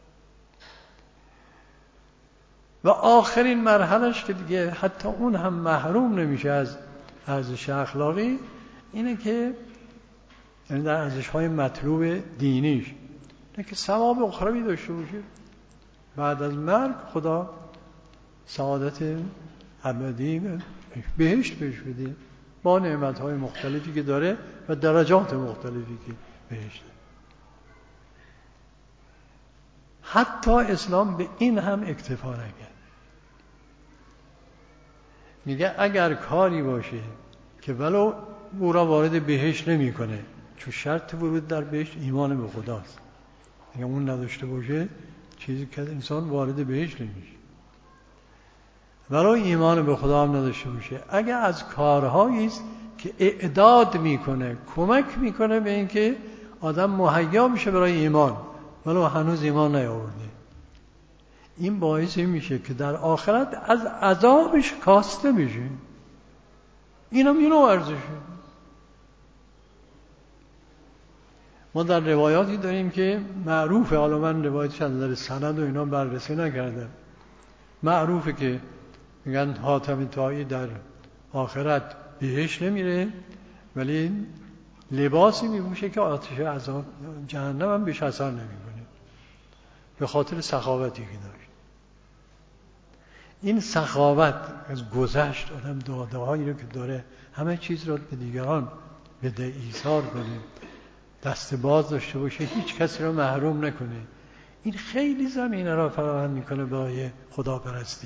و آخرین مرحلهش که دیگه حتی اون هم محروم نمیشه از ارزش اخلاقی، اینه که یعنی در ارزش‌های مطلوب دینیش اینه که ثواب اخروی داشته باشه، بعد از مرگ خدا سعادت ابدی بهشت بهش بده با نعمت‌های مختلفی که داره و درجات مختلفی که بهشت. حتی اسلام به این هم اکتفا نکرد، میگه اگر کاری باشه که ولو او را وارد بهشت نمی‌کنه، چون شرط ورود در بهشت ایمان به خداست، اگر اون نداشته باشه چیزی که انسان وارد بهشت نمیشه، ولو ایمان به خدا هم نداشته باشه، اگر از کارهایی است که اعداد میکنه، کمک میکنه به اینکه آدم مهیا میشه برای ایمان ولو هنوز ایمان نیاورده، این باعث میشه که در آخرت از عذابش کاسته بشه. اینم یه نوع ارزشه. ما در روایاتی داریم که معروفه، حالا من روایتش از نظر سند و اینا بررسی نکردم، معروفه که میگن حاتم طایی در آخرت بهش نمیره، ولی لباسی میپوشه که آتش عذاب جهنم هم بهش اثر نمیکنه، به خاطر سخاوتی که داشت. این سخاوت از گذشت، آدم داده هایی رو که داره همه چیز رو به دیگران بده، ایثار کنه، دست باز داشته باشه، هیچ کسی رو محروم نکنه، این خیلی زمینه را فراهم میکنه برای خداپرستی.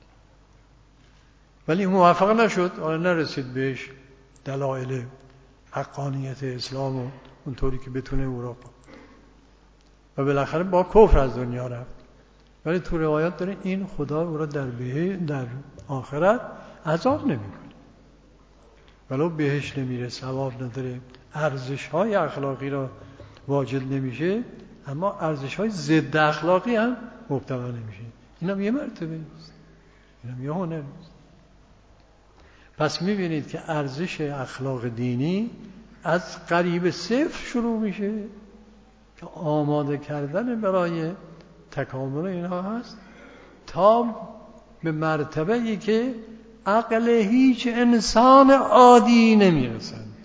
ولی موفق نشد، آن نرسید بهش دلایل حقانیت اسلام و اونطوری که بتونه او را، و بالاخره با کفر از دنیا رفت. ولی تو روایات داره این خدا او را در به در آخرت عذاب نمیکنه، ولو بهش نمیره، ثواب نداره، ارزش های اخلاقی را واجد نمیشه، اما ارزش های ضد اخلاقی هم مبتلا نمیشه. اینم یه مرتبه است، اینم یه هنر است. پس میبینید که ارزش اخلاق دینی از قریب صفر شروع میشه که آماده کردن برای تکامل اینها هست، تا به مرتبه‌ای که عقل هیچ انسان عادی نمیرسند.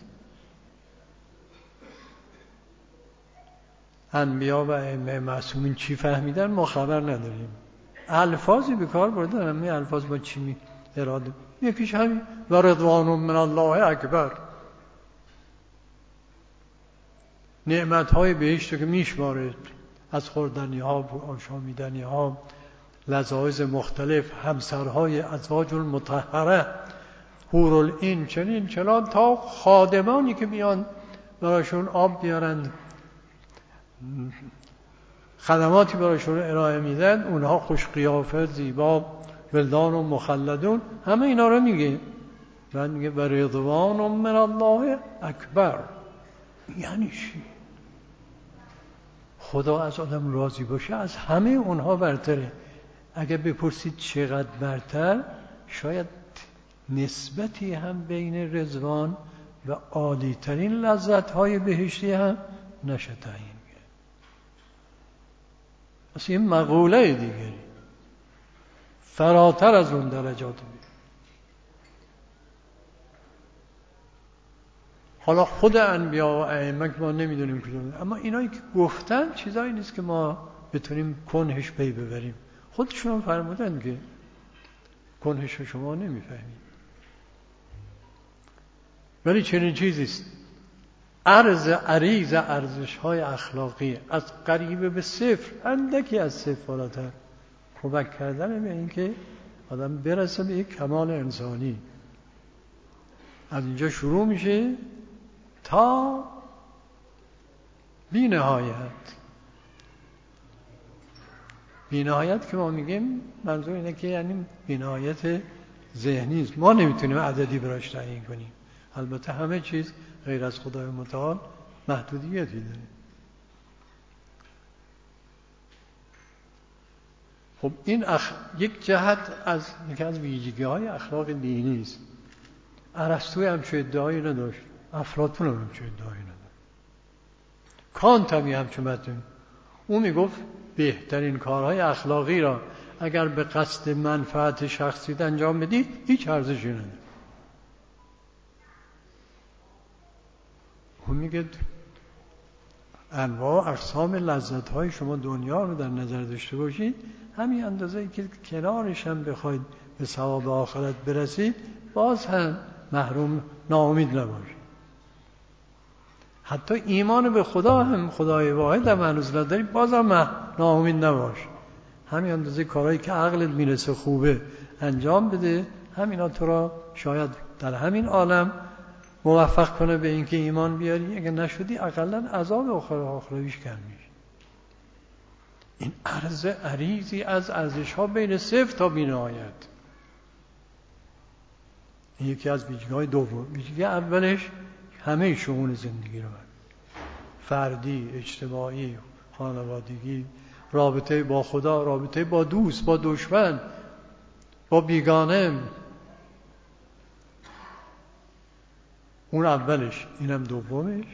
انبیا و ائمه معصومین چی فهمیدن ما خبر نداریم. الفاظی به کار بردن، همین الفاظ با چی می اراده، یکیش همین و رضوان من الله اکبر، نعمت‌های بهشت که میشماره، از خوردنی ها و آشامیدنی ها، لذایذ مختلف، همسرهای ازواج المطهره، حورالعین، چنین چنان، تا خادمانی که میان براشون آب بیارن، خدماتی براشون ارائه میدن، اونها خوش قیافه، زیبا، ولدان و مخلدون، همه اینا رو میگه. بعد میگه و رضوان من الله اکبر. یعنی چی؟ خدا از آدم راضی باشه از همه اونها برتره. اگه بپرسید چقدر برتر، شاید نسبتی هم بین رضوان و عالی ترین لذت های بهشتی هم نشه تعیین. پس این مقوله دیگری فراتر از اون درجات میره. حالا خود انبیا و ائمه که ما نمیدونیم کدوم، اما اینایی که گفتن چیزایی نیست که ما بتونیم کنهش پی ببریم. خودشون هم فرمودن که کنهش شما نمیفهمید. ولی چنین چیزیست، عرض عریض ارزش های اخلاقی از قریب به صفر، اندکی از صفر بالاتر، کمک کردن به این که آدم برسه به یک کمال انسانی. از اینجا شروع میشه تا بی نهایت. بی نهایت که ما میگیم منظور اینه که یعنی بی نهایت ذهنی است. ما نمیتونیم عددی براش تعیین کنیم. البته همه چیز غیر از خدای متعال محدودیتی داره. خب این اخ... یک جهت از یکی از ویژگی‌های اخلاق دینی است. ارسطو هم چه ادعایی نداشت، افلاطون هم چه ادعایی نداشت، کانت هم چه متن. او میگفت بهترین کارهای اخلاقی را اگر به قصد منفعت شخصی انجام بدید هیچ ارزشی نداره. او میگه انواع اقسام لذت‌های شما دنیا رو در نظر داشته باشید، همین اندازه‌ای که کنارش هم بخواید به ثواب آخرت برسید، باز هم محروم ناامید نباشید. حتی ایمان به خدا هم، خدای واحد هم هنوز نداری، باز هم ناامید نباش. همین اندازه کارهایی که عقلت میرسه خوبه انجام بده، همینا تو را شاید در همین عالم موفق کنه به اینکه ایمان بیاری. اگه نشدی اقلا عذاب آخر آخرویش کم میشه. این عرض عریضی از ارزش ها بین صفر تا بی‌نهایت. این یکی از ویژگی‌های دوم. ویژگی اولش همه شئون زندگی رو، فردی، اجتماعی، خانوادگی، رابطه با خدا، رابطه با دوست، با دشمن، با بیگانه، اون اولش، اینم دومش.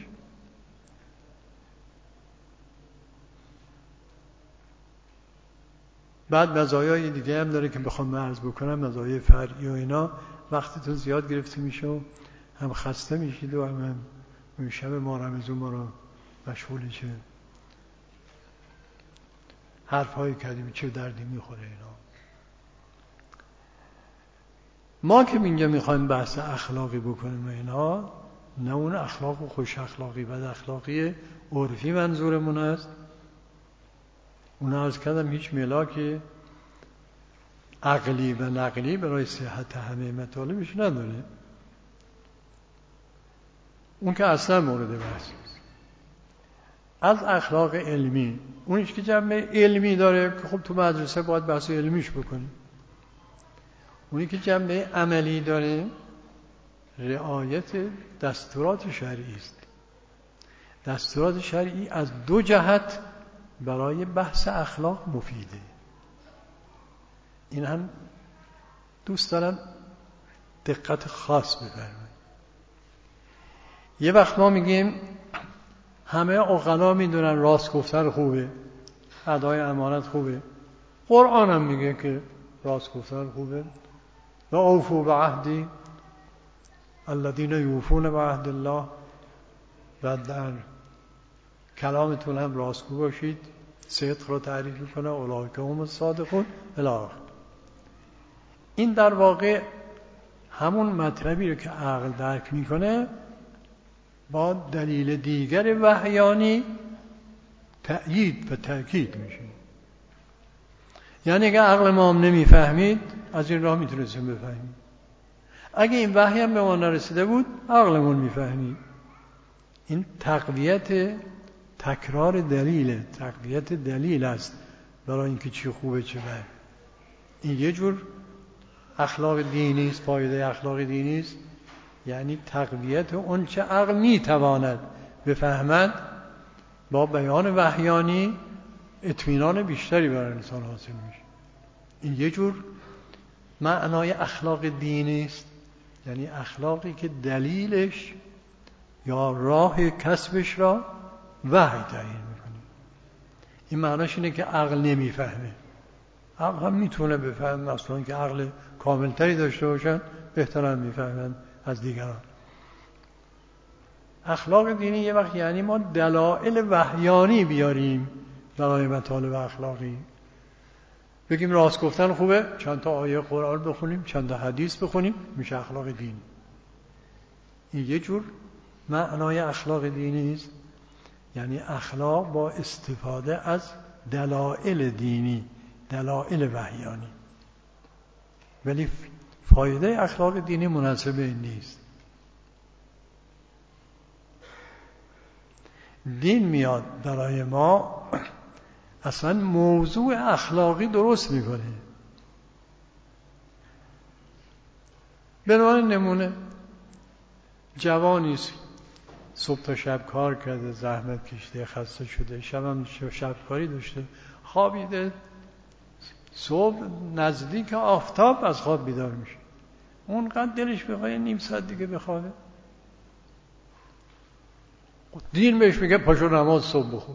بعد مزایای دیگه هم داره که بخوام عرض بکنم، مزایای فرعی و اینا. وقتتون زیاد گرفته میشه و هم خسته میشید و هم, هم شب ما رمضان ما رو مشغول چه حرفایی کردیم، چه دردی میخوره اینا. ما که اینجا میخوایم بحث اخلاقی بکنیم اینا، نه اون اخلاق و خوش اخلاقی بد اخلاقی عرفی منظورمون است. اون عرض کردم هیچ ملاک عقلی و نقلی برای صحت همه مطالبش نداره. اون که اصلا مورد بحث است. از اخلاق علمی، اونیش که جنبه علمی داره که خب تو مدرسه باید بحث علمیش بکنیم. اونی که جنبه عملی داره رعایت دستورات شرعی است. دستورات شرعی از دو جهت برای بحث اخلاق مفیده. این هم دوست دارم دقت خاص بفرمایید. یه وقت ما میگیم همه عقلا میدونن راست گفتن خوبه، ادای امانت خوبه. قرآن هم میگه که راست گفتن خوبه، و اوفوا بعهدی الذین یوفون بعهد الله، و در کلامتون هم راستگو باشید. صدق رو تعریف میکنه اولئک هم الصادقون الی آخر. این در واقع همون مطلبی رو که عقل درک میکنه با دلیل دیگر وحیانی تأیید و تأکید میشه. یعنی اگه عقل ما هم نمیفهمید از این راه میتونستیم بفهمیم. اگه این وحی هم به ما نرسیده بود عقلمون میفهمید. این تقویت تکرار دلیل، تقویت دلیل است برای اینکه چی خوبه چه بد. این یه جور اخلاق دینی است، فایده اخلاق دینی است، یعنی تقویت اون چه عقل میتواند بفهمد. با بیان وحیانی اطمینان بیشتری برای انسان حاصل میشه. این یه جور معنای اخلاق دینی است، یعنی اخلاقی که دلیلش یا راه کسبش را وحی تعیین میکنه. این معناش اینه که عقل نمیفهمه. عقل هم میتونه بفهمه، اصلا که عقل کاملتری داشته باشن بهترن میفهمن از دیگران. اخلاق دینی یه وقت یعنی ما دلائل وحیانی بیاریم برای مطالب اخلاقی. بگیم راست گفتن خوبه، چند تا آیه قرآن بخونیم، چند تا حدیث بخونیم، میشه اخلاق دینی. این یه جور معنای اخلاق دینی است، یعنی اخلاق با استفاده از دلائل دینی، دلائل وحیانی. ولی فایده اخلاق دینی مناسب این نیست. دین میاد برای ما اصلا موضوع اخلاقی درست میکنه. به عنوان نمونه جوانی صبح تا شب کار کرده، زحمت کشیده، خسته شده، شب هم شب کاری داشته، خوابیده، صبح نزدیک آفتاب از خواب بیدار میشه. اونقدر دلش بخواد نیم ساعت دیگه بخوابه. دین بهش میگه پاشو نماز صبح بخون.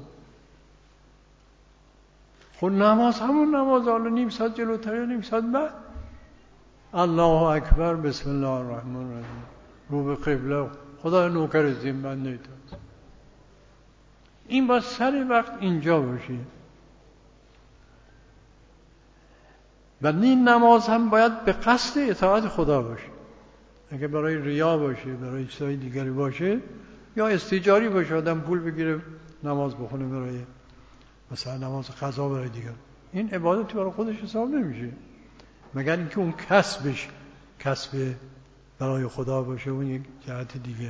خود نماز همون نماز، حالا نیم ساعت جلوتر نیم ساعت بعد. الله اکبر، بسم الله الرحمن الرحیم، رو به قبله، خدا نوکر زین بنده ای تو. این با سر وقت اینجا باشی. و این نماز هم باید به قصد اطاعت خدا باشه. اگه برای ریا باشه، برای چیزای دیگری باشه، یا استیجاری باشه، آدم پول بگیره نماز بخونه برای مثلا نماز قضا برای دیگر، این عبادتی برای خودش حساب نمیشه، مگر اینکه اون کسبش کسب برای خدا باشه، اون یک جهت دیگری.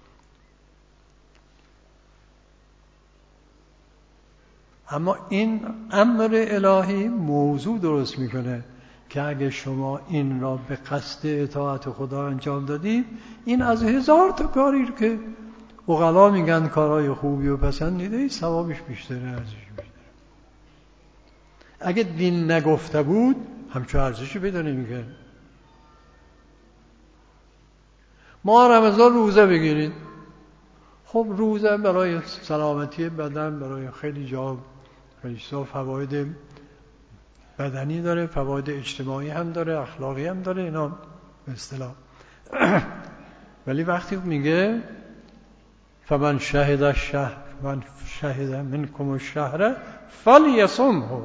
اما این امر الهی موضوع درست میکنه که اگه شما این را به قصد اطاعت خدا انجام دادید، این از هزار تا کاری که عقلا میگن کارهای خوبی و پسندیده، ثوابش بیشتره، ارزشش بیشتره. اگه دین نگفته بود همچون ارزشی پیدا نمیکرد. ما رمضان روزه بگیرید، خب روزه برای سلامتی بدن، برای خیلی جا خیلی چیزا فواید بدنی داره، فواید اجتماعی هم داره، اخلاقی هم داره، اینا به اصطلاح. ولی وقتی میگه فمن شهد الشهر من شهد منکم الشهر فلیصمه،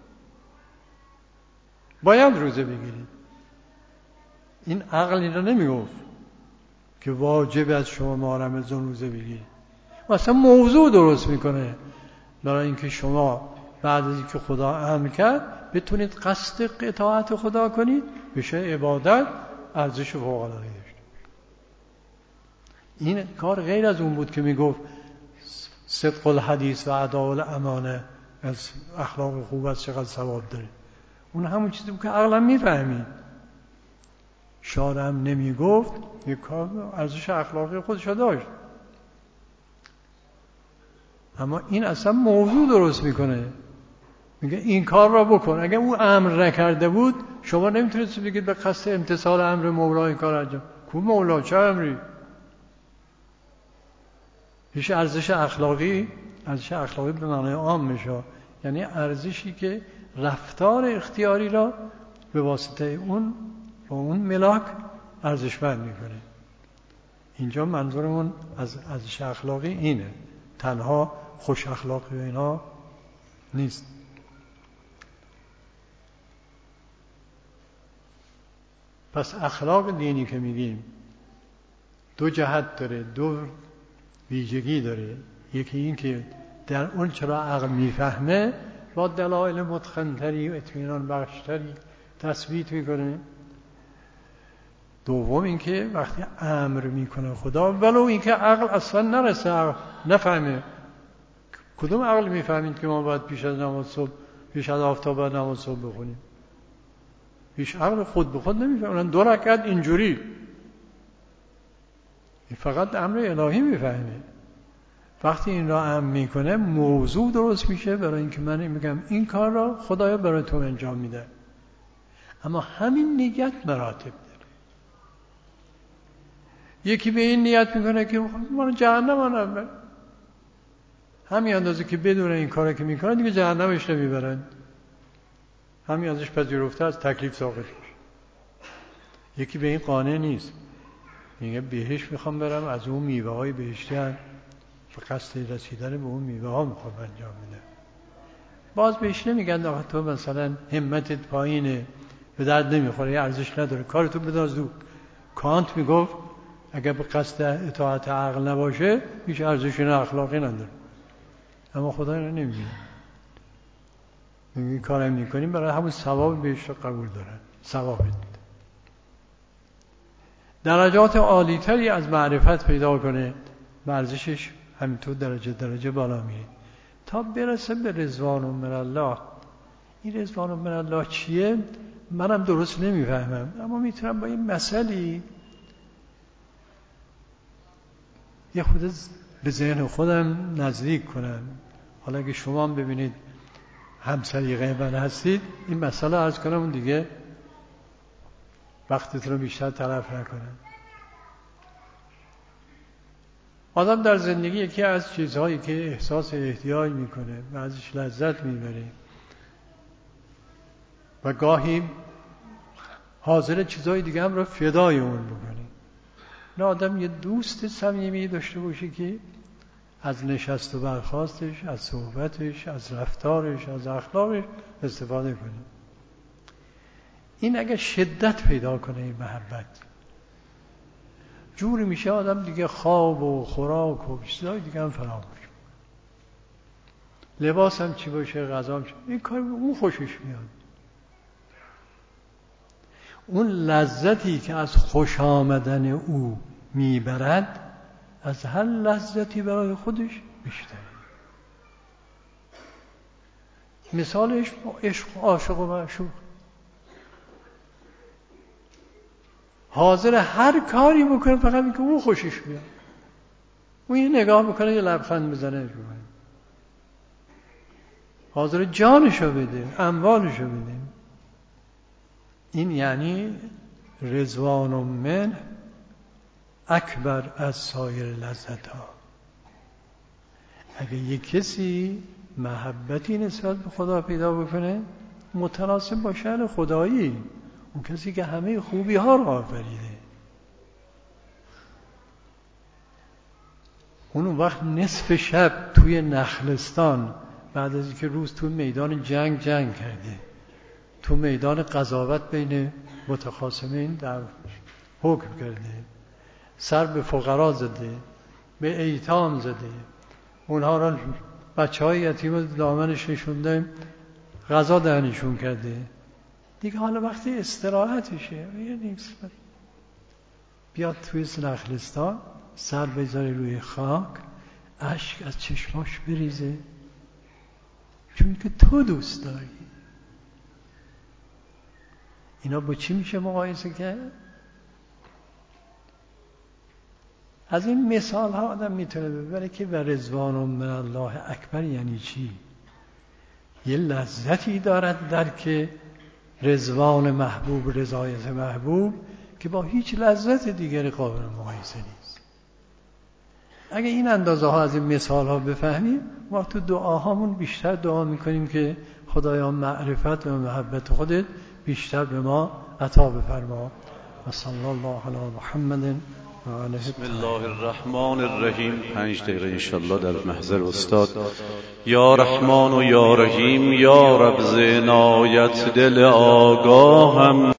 باید روزه بگیرید. این عقل اینا نمیگفت که واجب از شما ماه رمضان روزه بگیرید. مثلا موضوع درست میکنه برای اینکه شما بعد از اینکه خدا امر کرد بتونید قصد اطاعت خدا کنید، بشه عبادت ارزش فوق العاده داشته. این کار غیر از اون بود که میگفت صدق الحدیث و ادا الامانه از اخلاق خوب است چقدر ثواب داره. اون همون چیزی بود که عقلم میفهمید، شارم نمیگفت، یک کار ارزش اخلاقی خودش داشت. اما این اصلا موضوع درست میکنه، میگه این کار را بکن. اگه او امر نکرده بود شما نمیتونید بگید به قصد امتثال امر مولا این کار انجام. کو مولا؟ چه امری؟ هیچ ارزش اخلاقی، ارزش اخلاقی به معنای عام میشه، یعنی ارزشی که رفتار اختیاری را به واسطه اون با اون ملاک ارزشمند میکنه. اینجا منظورمون از ارزش اخلاقی اینه، تنها خوش اخلاقی و اینا نیست. پس اخلاق دینی که میگیم دو جهت داره، دو ویژگی داره. یکی این که در اون چرا عقل میفهمه با دلایل متقن‌تری و اطمینان بخشتری تثبیت میکنه. دوم این که وقتی امر میکنه خدا، ولو این که عقل اصلا نرسه، عقل نفهمه. کدوم عقل میفهمید که ما باید پیش از نماز صبح، پیش از آفتاب باید نماز صبح بخونیم؟ هیچ عقل خود به خود نمیفهمه. اون دو رکعت اینجوری، این فقط امر الهی میفهمه. وقتی این را امر میکنه موضوع درست میشه برای اینکه من میگم این کار را خدایا برای تو انجام میده. اما همین نیت مراتب داره. یکی به این نیت میکنه که من جهنم آنم، همین اندازه که بدون این کاری که میکنه دیگه جهنمش نمیبرن، همین ازش پذیرفته از تکلیف ساقط میشه. یکی به این قانع نیست، میگه بهشت میخوام برم، از اون میوه های بهشتی هم و قصد رسیدن به اون میوه ها میخوام انجام میده. باز بهش نمیگن آخه تو مثلا همتت پایینه، به درد نمیخوره، ارزش نداره، کارتو بداز دو. کانت میگفت اگر به قصد اطاعت عقل نباشه هیچ ارزشی نه، اخلاقی نداره. اما خدا اینو نمیگه. این کارم میکنیم برای همون ثواب بهش قبول دارن، ثواب میده. درجات عالی‌تری از معرفت پیدا کنه، ارزشش همینطور درجه درجه بالا میره تا برسه به رضوان من الله. این رضوان من الله چیه؟ منم درست نمیفهمم، اما میتونم با این مسئله یه خود به ذهن خودم نزدیک کنم. حالا اگه شما هم ببینید همسریقه من هستید، این مسئله عرض کنم دیگه وقتتون رو بیشتر تلف نکنم. آدم در زندگی یکی از چیزهایی که احساس احتیاج میکنه و ازش لذت میبره و گاهی حاضر چیزهای دیگه هم رو فدای اون بکنه. نه آدم یه دوست صمیمی داشته باشه که از نشست و برخاستش، از صحبتش، از رفتارش، از اخلاقش استفاده کنه. این اگه شدت پیدا کنه این محبت، جوری میشه آدم دیگه خواب و خوراک و چیزهای دیگه هم فراموش کنه. لباس هم چی باشه، غذا هم چی، این کار اون خوشش میاد. اون لذتی که از خوش آمدن او میبرد از هر لذتی برای خودش بیشتره. مثالش عشق، عاشق و معشوق حاضر هر کاری بکنه فقط اینکه او خوشش بیاد. اون یه نگاه بکنه، یه لبخند بزنه، حاضر جانشو بده، اموالشو بده. این یعنی رضوان من اکبر از سایر لذت ها. اگه یک کسی محبتی نسبت به خدا پیدا بکنه متناسب با شأن خدایی، اون کسی که همه خوبی ها رو آفریده، اون وقت نصف شب توی نخلستان بعد از اینکه روز تو میدان جنگ جنگ کرده، تو میدان قضاوت بین متخاصمین در حکم کرده، سر به فقرا زده، به ایتام زده، اونها را بچه های یتیم دامنش نشونده، غذا دهنشون کرده. دیگه حالا وقتی استراحتشه، یعنی بیاد توی نخلستان سر بذاره روی خاک، اشک از چشماش بریزه، چون که تو دوست داری. اینا با چی میشه مقایسه کرد؟ از این مثال ها آدم میتونه ببره که و رضوان من الله اکبر یعنی چی. یه لذتی دارد در که رضوان محبوب، رضایت محبوب، که با هیچ لذت دیگری قابل مقایسه نیست. اگه این اندازه ها از این مثال ها بفهمیم، ما تو دعاهامون بیشتر دعا میکنیم که خدایا معرفت و محبت خودت بیشتر به ما عطا بفرما. و صلی الله علی محمد و آله. بسم الله الرحمن الرحیم. پنج دقیقه انشالله در محضر استاد. یا رحمان و یا رحیم، یا رب ز عنایت دل آگاهم.